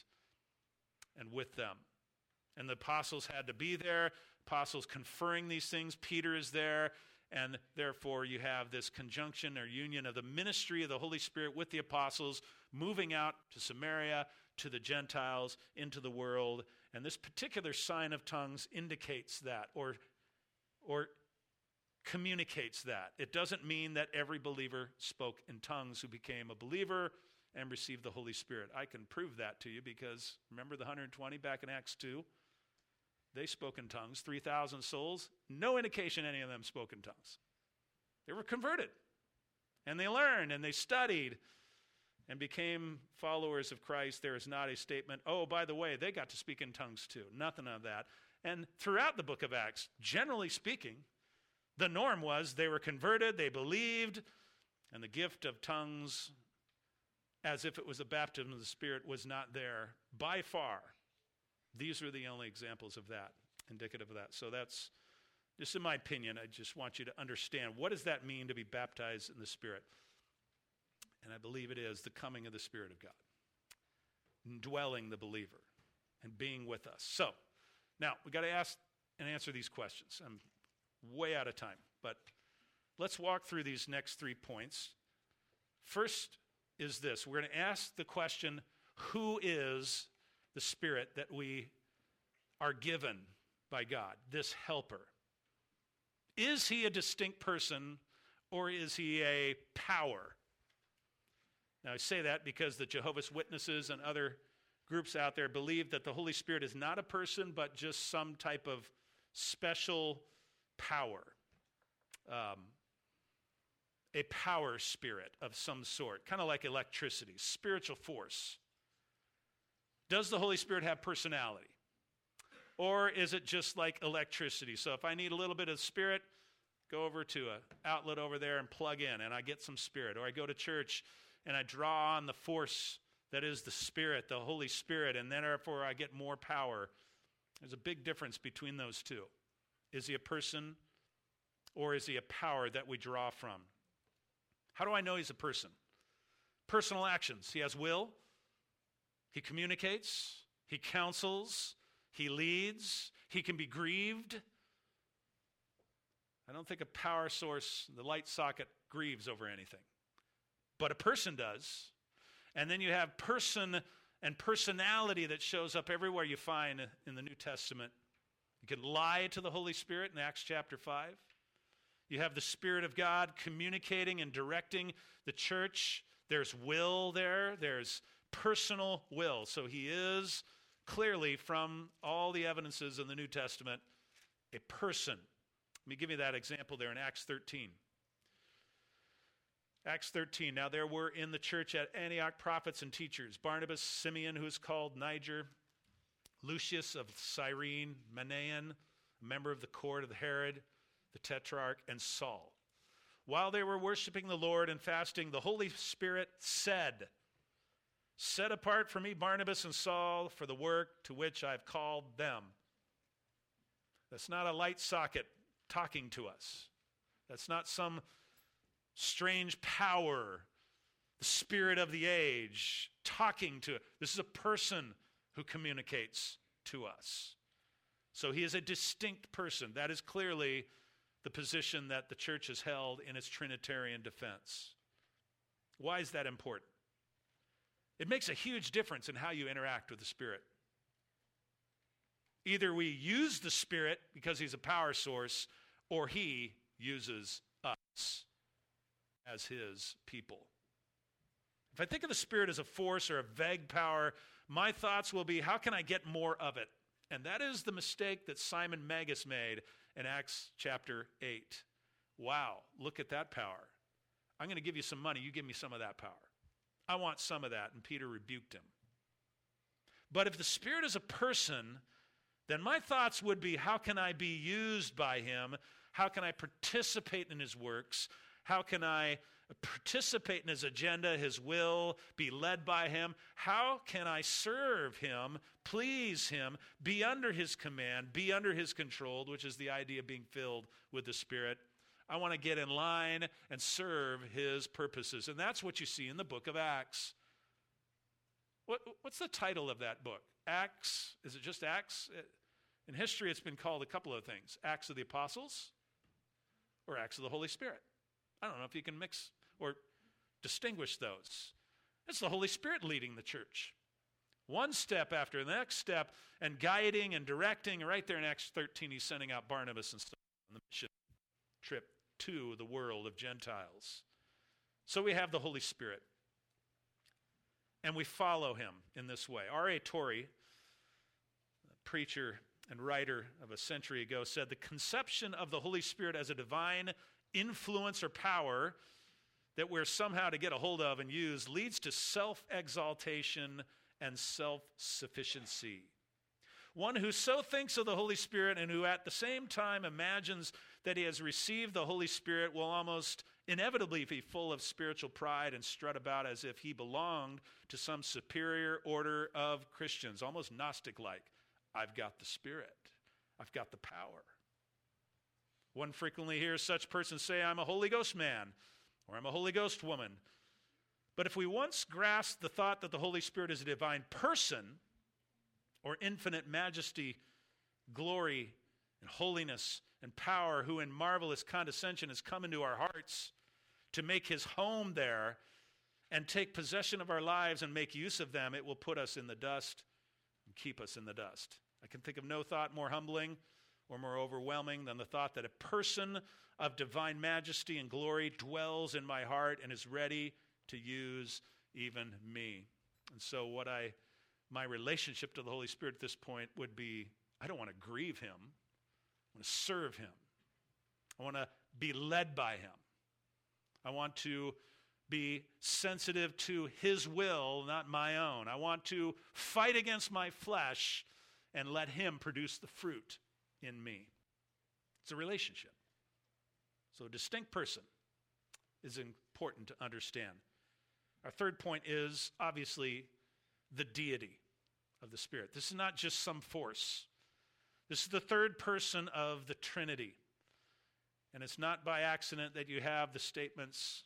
and with them. And the apostles had to be there, apostles conferring these things. Peter is there, and therefore you have this conjunction or union of the ministry of the Holy Spirit with the apostles moving out to Samaria, to the Gentiles, into the world. And this particular sign of tongues indicates that, or, or communicates that. It doesn't mean that every believer spoke in tongues who became a believer and received the Holy Spirit. I can prove that to you because remember the one hundred twenty back in Acts two? They spoke in tongues, three thousand souls. No indication any of them spoke in tongues. They were converted, and they learned, and they studied, and became followers of Christ. There is not a statement, oh, by the way, they got to speak in tongues too. Nothing of that. And throughout the book of Acts, generally speaking, the norm was they were converted, they believed, and the gift of tongues, as if it was a baptism of the Spirit, was not there by far. These are the only examples of that, indicative of that. So that's, just in my opinion, I just want you to understand, what does that mean to be baptized in the Spirit? And I believe it is the coming of the Spirit of God, indwelling the believer and being with us. So, now, we've got to ask and answer these questions. I'm way out of time, but let's walk through these next three points. First is this. We're going to ask the question, who is the Spirit that we are given by God, this helper? Is he a distinct person, or is he a power? Now, I say that because the Jehovah's Witnesses and other groups out there believe that the Holy Spirit is not a person, but just some type of special power, um, a power spirit of some sort, kind of like electricity, spiritual force. Does the Holy Spirit have personality? Or is it just like electricity? So if I need a little bit of spirit, go over to an outlet over there and plug in, and I get some spirit. Or I go to church and I draw on the force that is the Spirit, the Holy Spirit, and then therefore I get more power. There's a big difference between those two. Is he a person, or is he a power that we draw from? How do I know he's a person? Personal actions. He has will. He communicates. He counsels. He leads. He can be grieved. I don't think a power source, the light socket, grieves over anything. But a person does. And then you have person and personality that shows up everywhere you find in the New Testament. You can lie to the Holy Spirit in Acts chapter five. You have the Spirit of God communicating and directing the church. There's will there. There's personal will. So he is clearly, from all the evidences in the New Testament, a person. Let me give you that example there in Acts thirteen. Acts thirteen, now there were in the church at Antioch prophets and teachers, Barnabas, Simeon, who is called Niger, Lucius of Cyrene, Manaen, a member of the court of Herod, the Tetrarch, and Saul. While they were worshiping the Lord and fasting, the Holy Spirit said, set apart for me Barnabas and Saul for the work to which I've called them. That's not a light socket talking to us. That's not some strange power, the spirit of the age, talking to. This is a person who communicates to us. So he is a distinct person. That is clearly the position that the church has held in its Trinitarian defense. Why is that important? It makes a huge difference in how you interact with the Spirit. Either we use the Spirit because he's a power source, or he uses us as his people. If I think of the Spirit as a force or a vague power, my thoughts will be, how can I get more of it? And that is the mistake that Simon Magus made in Acts chapter eight. Wow, look at that power. I'm going to give you some money. You give me some of that power. I want some of that. And Peter rebuked him. But if the Spirit is a person, then my thoughts would be, how can I be used by him? How can I participate in his works? How can I participate in his agenda, his will, be led by him? How can I serve him, please him, be under his command, be under his control, which is the idea of being filled with the Spirit? I want to get in line and serve his purposes. And that's what you see in the book of Acts. What, what's the title of that book? Acts? Is it just Acts? In history, it's been called a couple of things. Acts of the Apostles or Acts of the Holy Spirit. I don't know if you can mix or distinguish those. It's the Holy Spirit leading the church. One step after the next step and guiding and directing. Right there in Acts thirteen, he's sending out Barnabas and stuff on the mission trip to the world of Gentiles. So we have the Holy Spirit. And we follow him in this way. R A Torrey, a preacher and writer of a century ago, said the conception of the Holy Spirit as a divine influence or power that we're somehow to get a hold of and use leads to self-exaltation and self-sufficiency. One who so thinks of the Holy Spirit and who at the same time imagines that he has received the Holy Spirit will almost inevitably be full of spiritual pride and strut about as if he belonged to some superior order of Christians, almost Gnostic-like. I've got the Spirit. I've got the power. One frequently hears such persons say, I'm a Holy Ghost man, or I'm a Holy Ghost woman. But if we once grasp the thought that the Holy Spirit is a divine person, or infinite majesty, glory, and holiness, and power, who in marvelous condescension has come into our hearts to make his home there and take possession of our lives and make use of them, it will put us in the dust and keep us in the dust. I can think of no thought more humbling or more overwhelming than the thought that a person of divine majesty and glory dwells in my heart and is ready to use even me. And so what I, my relationship to the Holy Spirit at this point would be, I don't want to grieve him. I want to serve him. I want to be led by him. I want to be sensitive to his will, not my own. I want to fight against my flesh and let him produce the fruit in me. It's a relationship. So a distinct person is important to understand. Our third point is obviously the deity of the Spirit. This is not just some force. This is the third person of the Trinity. And it's not by accident that you have the statements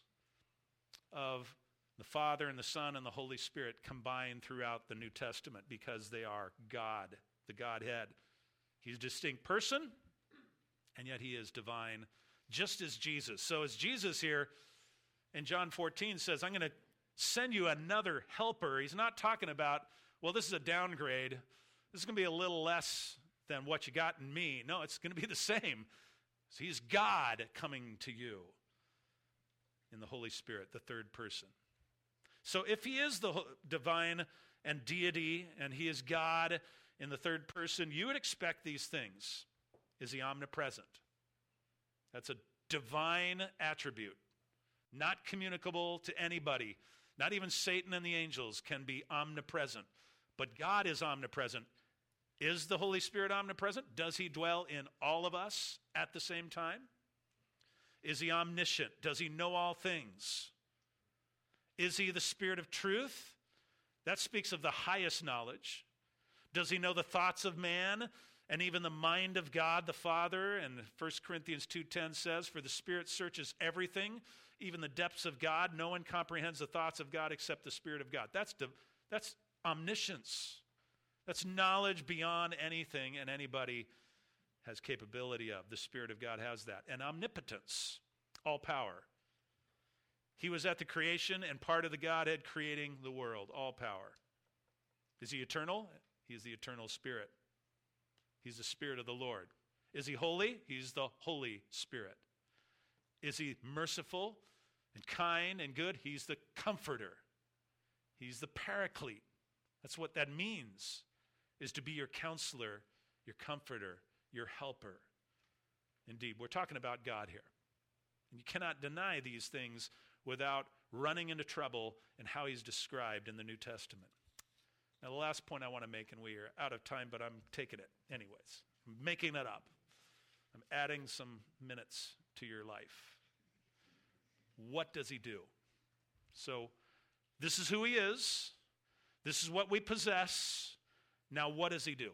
of the Father and the Son and the Holy Spirit combined throughout the New Testament, because they are God, the Godhead. He's a distinct person, and yet he is divine, just as Jesus. So as Jesus here in John fourteen says, I'm going to send you another helper. He's not talking about, well, this is a downgrade. This is going to be a little less than what you got in me. No, it's going to be the same. So he's God coming to you in the Holy Spirit, the third person. So if he is the divine and deity, and he is God in the third person, you would expect these things. Is he omnipresent? That's a divine attribute, not communicable to anybody. Not even Satan and the angels can be omnipresent. But God is omnipresent. Is the Holy Spirit omnipresent? Does he dwell in all of us at the same time? Is he omniscient? Does he know all things? Is he the Spirit of truth? That speaks of the highest knowledge. Does he know the thoughts of man? and even the mind of God the Father. And First Corinthians two ten says, for the Spirit searches everything, even the depths of God. No one comprehends the thoughts of God except the Spirit of God. That's, div- that's omniscience. That's knowledge beyond anything and anybody has capability of. The Spirit of God has that. And omnipotence, all power. He was at the creation and part of the Godhead creating the world, all power. Is he eternal? He is the eternal Spirit. He's the Spirit of the Lord. Is he holy? He's the Holy Spirit. Is he merciful and kind and good? He's the Comforter. He's the Paraclete. That's what that means, is to be your counselor, your comforter, your helper. Indeed, we're talking about God here. And you cannot deny these things without running into trouble in how he's described in the New Testament. Now, the last point I want to make, and we are out of time, but I'm taking it anyways. I'm making it up. I'm adding some minutes to your life. What does he do? So, this is who he is. This is what we possess. Now, what does he do?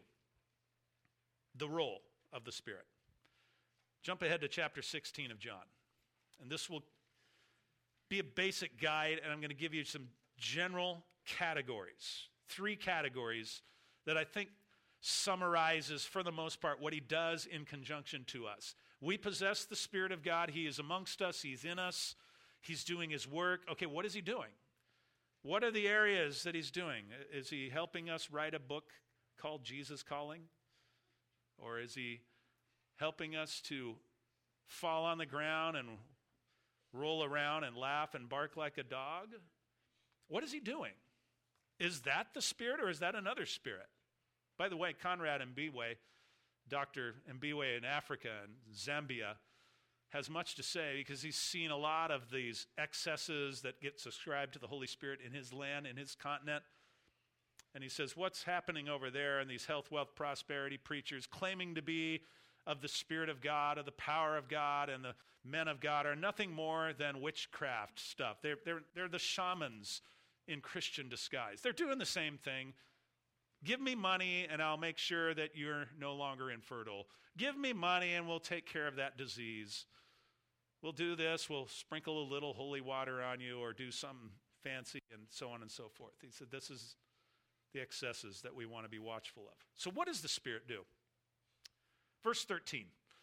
The role of the Spirit. Jump ahead to chapter sixteen of John. And this will be a basic guide, and I'm going to give you some general categories. Three categories that I think summarizes, for the most part, what he does in conjunction to us. We possess the Spirit of God. He is amongst us. He's in us. He's doing his work. Okay, what is he doing? What are the areas that he's doing? Is he helping us write a book called Jesus Calling? Or is he helping us to fall on the ground and roll around and laugh and bark like a dog? What is he doing? Is that the Spirit or is that another spirit? By the way, Conrad Mbewe, Doctor Mbewe in Africa and Zambia, has much to say because he's seen a lot of these excesses that get ascribed to the Holy Spirit in his land, in his continent. And he says, what's happening over there in these health, wealth, prosperity preachers claiming to be of the Spirit of God, of the power of God, and the men of God are nothing more than witchcraft stuff. They're, they're, they're the shamans in Christian disguise. They're doing the same thing. Give me money and I'll make sure that you're no longer infertile. Give me money and we'll take care of that disease. We'll do this, we'll sprinkle a little holy water on you or do something fancy and so on and so forth. He said this is the excesses that we want to be watchful of. So what does the Spirit do? Verse thirteen.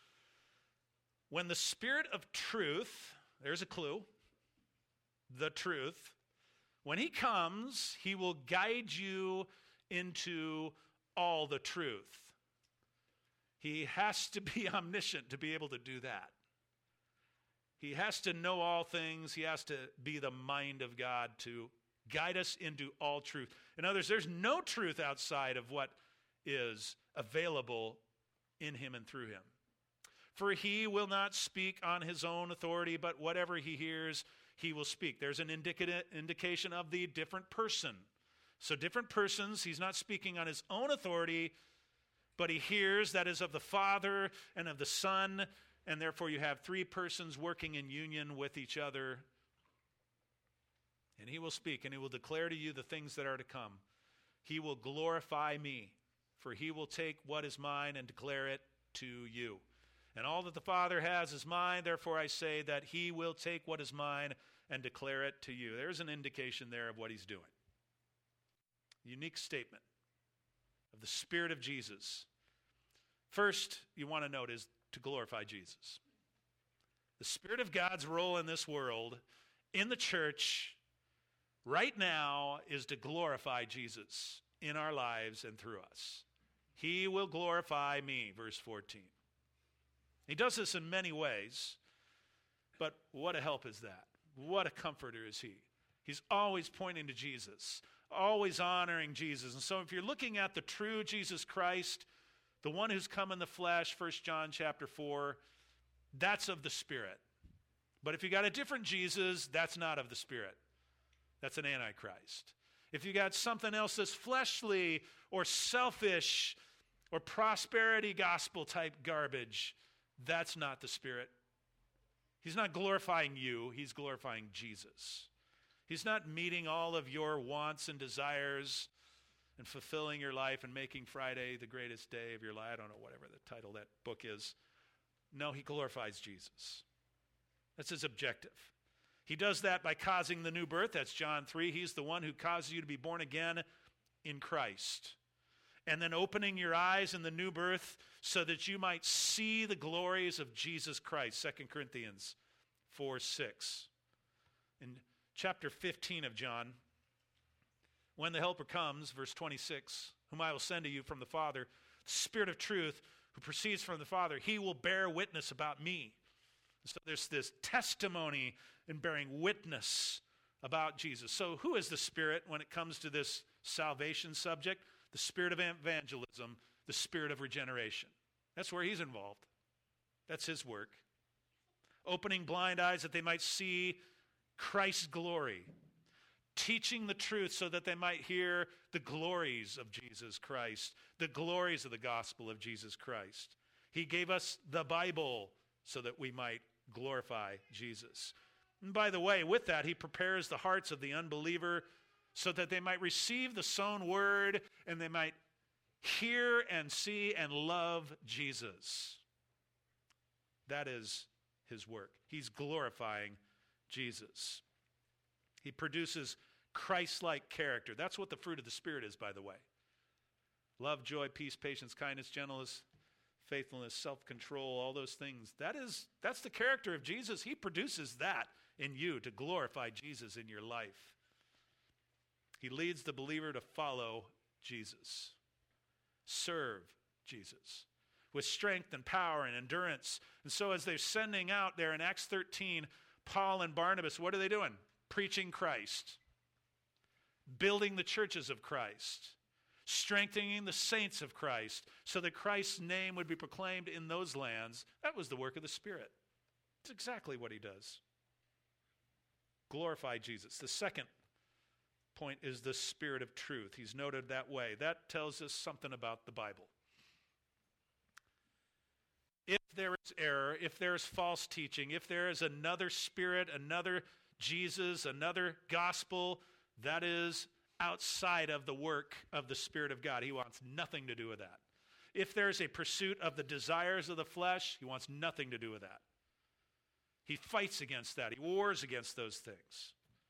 When the Spirit of truth, there's a clue, the truth, when he comes, he will guide you into all the truth. He has to be omniscient to be able to do that. He has to know all things. He has to be the mind of God to guide us into all truth. In other words, there's no truth outside of what is available in him and through him. For he will not speak on his own authority, but whatever he hears, he will speak. There's an indica- indication of the different person. So different persons, he's not speaking on his own authority, but he hears, that is of the Father and of the Son, and therefore you have three persons working in union with each other. And he will speak, and he will declare to you the things that are to come. He will glorify me, for he will take what is mine and declare it to you. And all that the Father has is mine, therefore I say that he will take what is mine and declare it to you. There's an indication there of what he's doing. Unique statement of the Spirit of Jesus. First, you want to note is to glorify Jesus. The Spirit of God's role in this world, in the church, right now, is to glorify Jesus in our lives and through us. He will glorify me, verse fourteen. He does this in many ways, but what a help is that? What a comforter is he? He's always pointing to Jesus, always honoring Jesus. And so if you're looking at the true Jesus Christ, the one who's come in the flesh, First John chapter four, that's of the Spirit. But if you got a different Jesus, that's not of the Spirit. That's an antichrist. If you got something else that's fleshly or selfish or prosperity gospel type garbage, that's not the Spirit. He's not glorifying you, he's glorifying Jesus. He's not meeting all of your wants and desires. and fulfilling your life and making Friday the greatest day of your life. I don't know, whatever the title of that book is. No, he glorifies Jesus. That's his objective. He does that by causing the new birth. That's John three. He's the one who causes you to be born again in Christ. And then opening your eyes in the new birth so that you might see the glories of Jesus Christ. Second Corinthians four six. In chapter fifteen of John, when the Helper comes, verse twenty-six, whom I will send to you from the Father, the Spirit of truth who proceeds from the Father, he will bear witness about me. So there's this testimony in bearing witness about Jesus. So who is the Spirit when it comes to this salvation subject? The Spirit of evangelism, the Spirit of regeneration. That's where he's involved. That's his work. Opening blind eyes that they might see Christ's glory. Teaching the truth so that they might hear the glories of Jesus Christ, the glories of the gospel of Jesus Christ. He gave us the Bible so that we might glorify Jesus. And by the way, with that, he prepares the hearts of the unbeliever so that they might receive the sown word and they might hear and see and love Jesus. That is his work. He's glorifying Jesus. He produces Christ-like character. That's what the fruit of the Spirit is, by the way. Love, joy, peace, patience, kindness, gentleness, faithfulness, self-control, all those things. That is, that's the character of Jesus. He produces that in you to glorify Jesus in your life. He leads the believer to follow Jesus, serve Jesus with strength and power and endurance. And so as they're sending out there in Acts thirteen, Paul and Barnabas, what are they doing? Preaching Christ, building the churches of Christ, strengthening the saints of Christ so that Christ's name would be proclaimed in those lands. That was the work of the Spirit. It's exactly what he does. Glorify Jesus. The second point is the Spirit of truth. He's noted that way. That tells us something about the Bible. If there is error, if there is false teaching, if there is another spirit, another Jesus, another gospel, that is outside of the work of the Spirit of God. He wants nothing to do with that. If there's a pursuit of the desires of the flesh, he wants nothing to do with that. He fights against that. He wars against those things.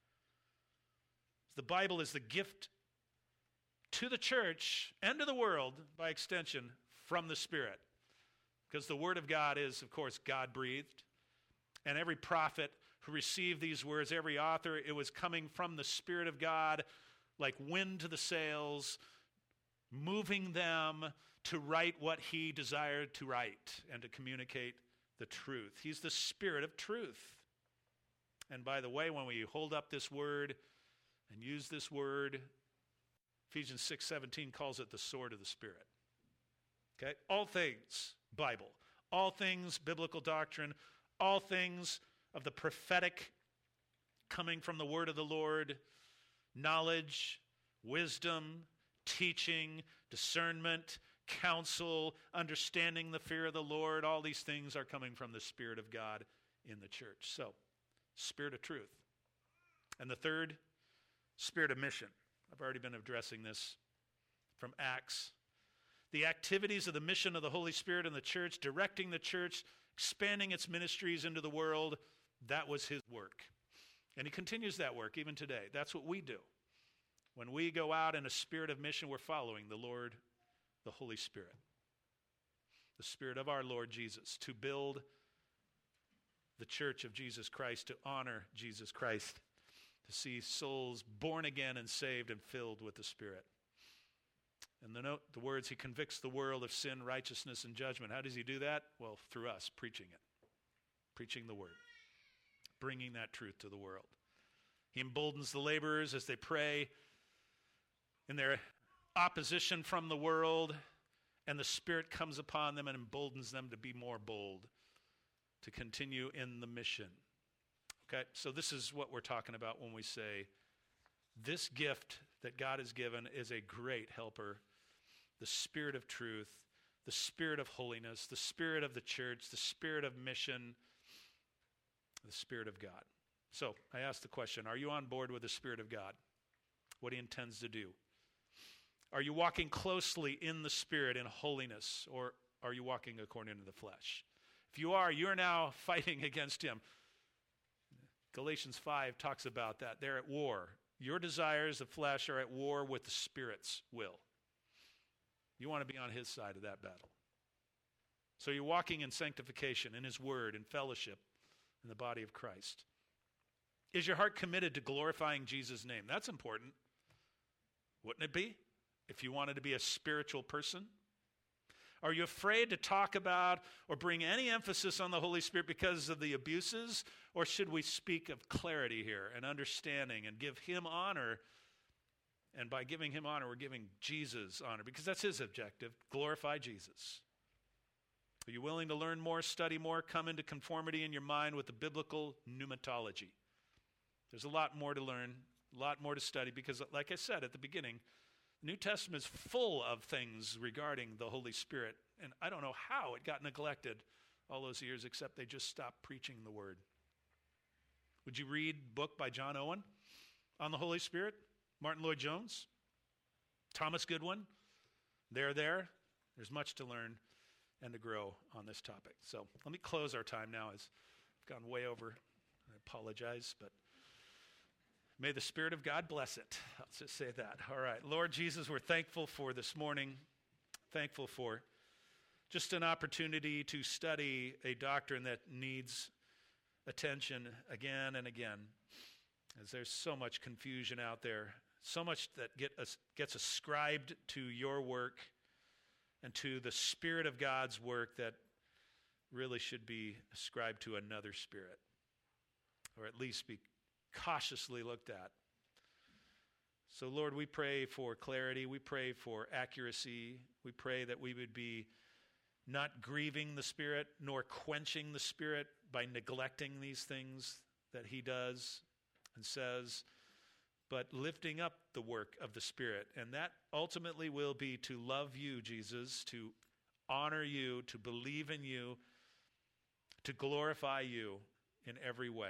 The Bible is the gift to the church and to the world, by extension, from the Spirit. Because the Word of God is, of course, God-breathed. And every prophet who received these words, every author, it was coming from the Spirit of God like wind to the sails, moving them to write what he desired to write and to communicate the truth. He's the Spirit of truth. And by the way, when we hold up this word and use this word, Ephesians six seventeen calls it the sword of the Spirit. Okay? All things Bible, all things biblical doctrine, all things of the prophetic coming from the word of the Lord, knowledge, wisdom, teaching, discernment, counsel, understanding the fear of the Lord, all these things are coming from the Spirit of God in the church. So, Spirit of truth. And the third, Spirit of mission. I've already been addressing this from Acts. The activities of the mission of the Holy Spirit in the church, directing the church, expanding its ministries into the world, that was his work. And he continues that work even today. That's what we do. When we go out in a spirit of mission, we're following the Lord, the Holy Spirit. The Spirit of our Lord Jesus, to build the church of Jesus Christ, to honor Jesus Christ, to see souls born again and saved and filled with the Spirit. And the note, the words, he convicts the world of sin, righteousness, and judgment. How does he do that? Well, through us, preaching it. Preaching the word. Bringing that truth to the world. He emboldens the laborers as they pray in their opposition from the world, and the Spirit comes upon them and emboldens them to be more bold, to continue in the mission. Okay, so this is what we're talking about when we say this gift that God has given is a great helper. The Spirit of truth, the Spirit of holiness, the Spirit of the church, the Spirit of mission, the Spirit of God. So I ask the question, are you on board with the Spirit of God? What he intends to do? Are you walking closely in the Spirit in holiness, or are you walking according to the flesh? If you are, you're now fighting against him. Galatians five talks about that. They're at war. Your desires of flesh are at war with the Spirit's will. You want to be on his side of that battle. So you're walking in sanctification, in his word, in fellowship, in the body of Christ. Is your heart committed to glorifying Jesus' name? That's important. Wouldn't it be? If you wanted to be a spiritual person? Are you afraid to talk about or bring any emphasis on the Holy Spirit because of the abuses? Or should we speak of clarity here and understanding and give him honor? And by giving him honor, we're giving Jesus honor because that's his objective, glorify Jesus. Are you willing to learn more, study more, come into conformity in your mind with the biblical pneumatology? There's a lot more to learn, a lot more to study because, like I said at the beginning, the New Testament is full of things regarding the Holy Spirit. And I don't know how it got neglected all those years except they just stopped preaching the word. Would you read a book by John Owen on the Holy Spirit? Martin Lloyd-Jones? Thomas Goodwin? They're there. There's much to learn and to grow on this topic. So let me close our time now as I've gone way over. I apologize, but may the Spirit of God bless it. I'll just say that. All right. Lord Jesus, we're thankful for this morning, thankful for just an opportunity to study a doctrine that needs attention again and again, as there's so much confusion out there, so much that get us, gets ascribed to your work and to the Spirit of God's work that really should be ascribed to another spirit, or at least be cautiously looked at. So, Lord, we pray for clarity. We pray for accuracy. We pray that we would be not grieving the Spirit nor quenching the Spirit by neglecting these things that he does and says, but lifting up the work of the Spirit. And that ultimately will be to love you, Jesus, to honor you, to believe in you, to glorify you in every way.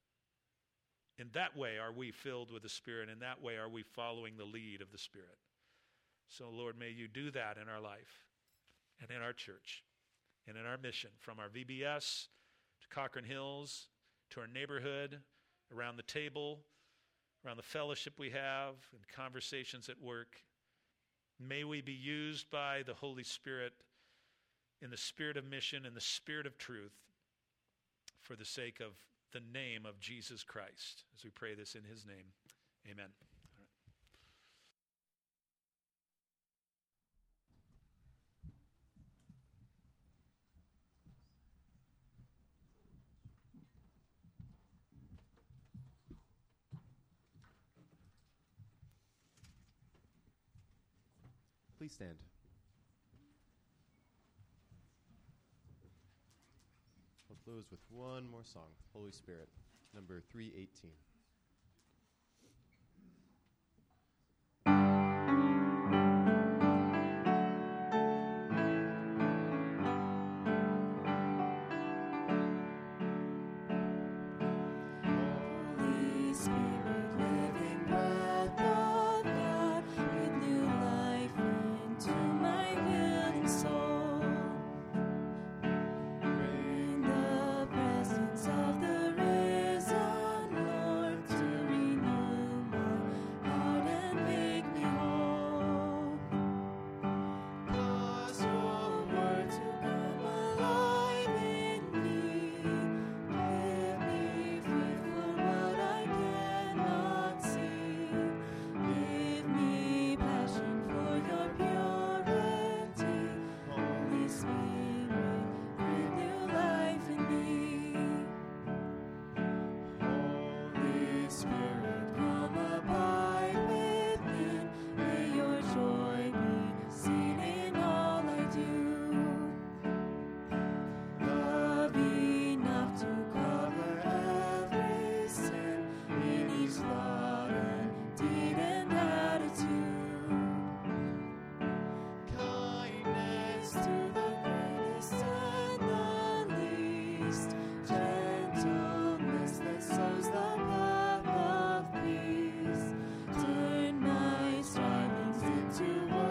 In that way are we filled with the Spirit. In that way are we following the lead of the Spirit. So, Lord, may you do that in our life and in our church and in our mission, from our V B S to Cochrane Hills to our neighborhood, around the table, around the fellowship we have, and conversations at work. May we be used by the Holy Spirit in the spirit of mission and the spirit of truth for the sake of the name of Jesus Christ. As we pray this in his name, amen. Please stand. We'll close with one more song, Holy Spirit, number three eighteen. Of the risen Lord to to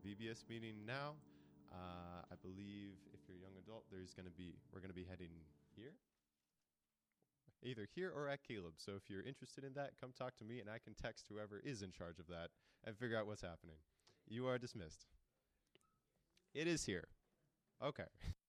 V B S meeting now. Uh, I believe if you're a young adult, there's going to be we're going to be heading here, either here or at Caleb. So if you're interested in that, come talk to me, and I can text whoever is in charge of that and figure out what's happening. You are dismissed. It is here. Okay.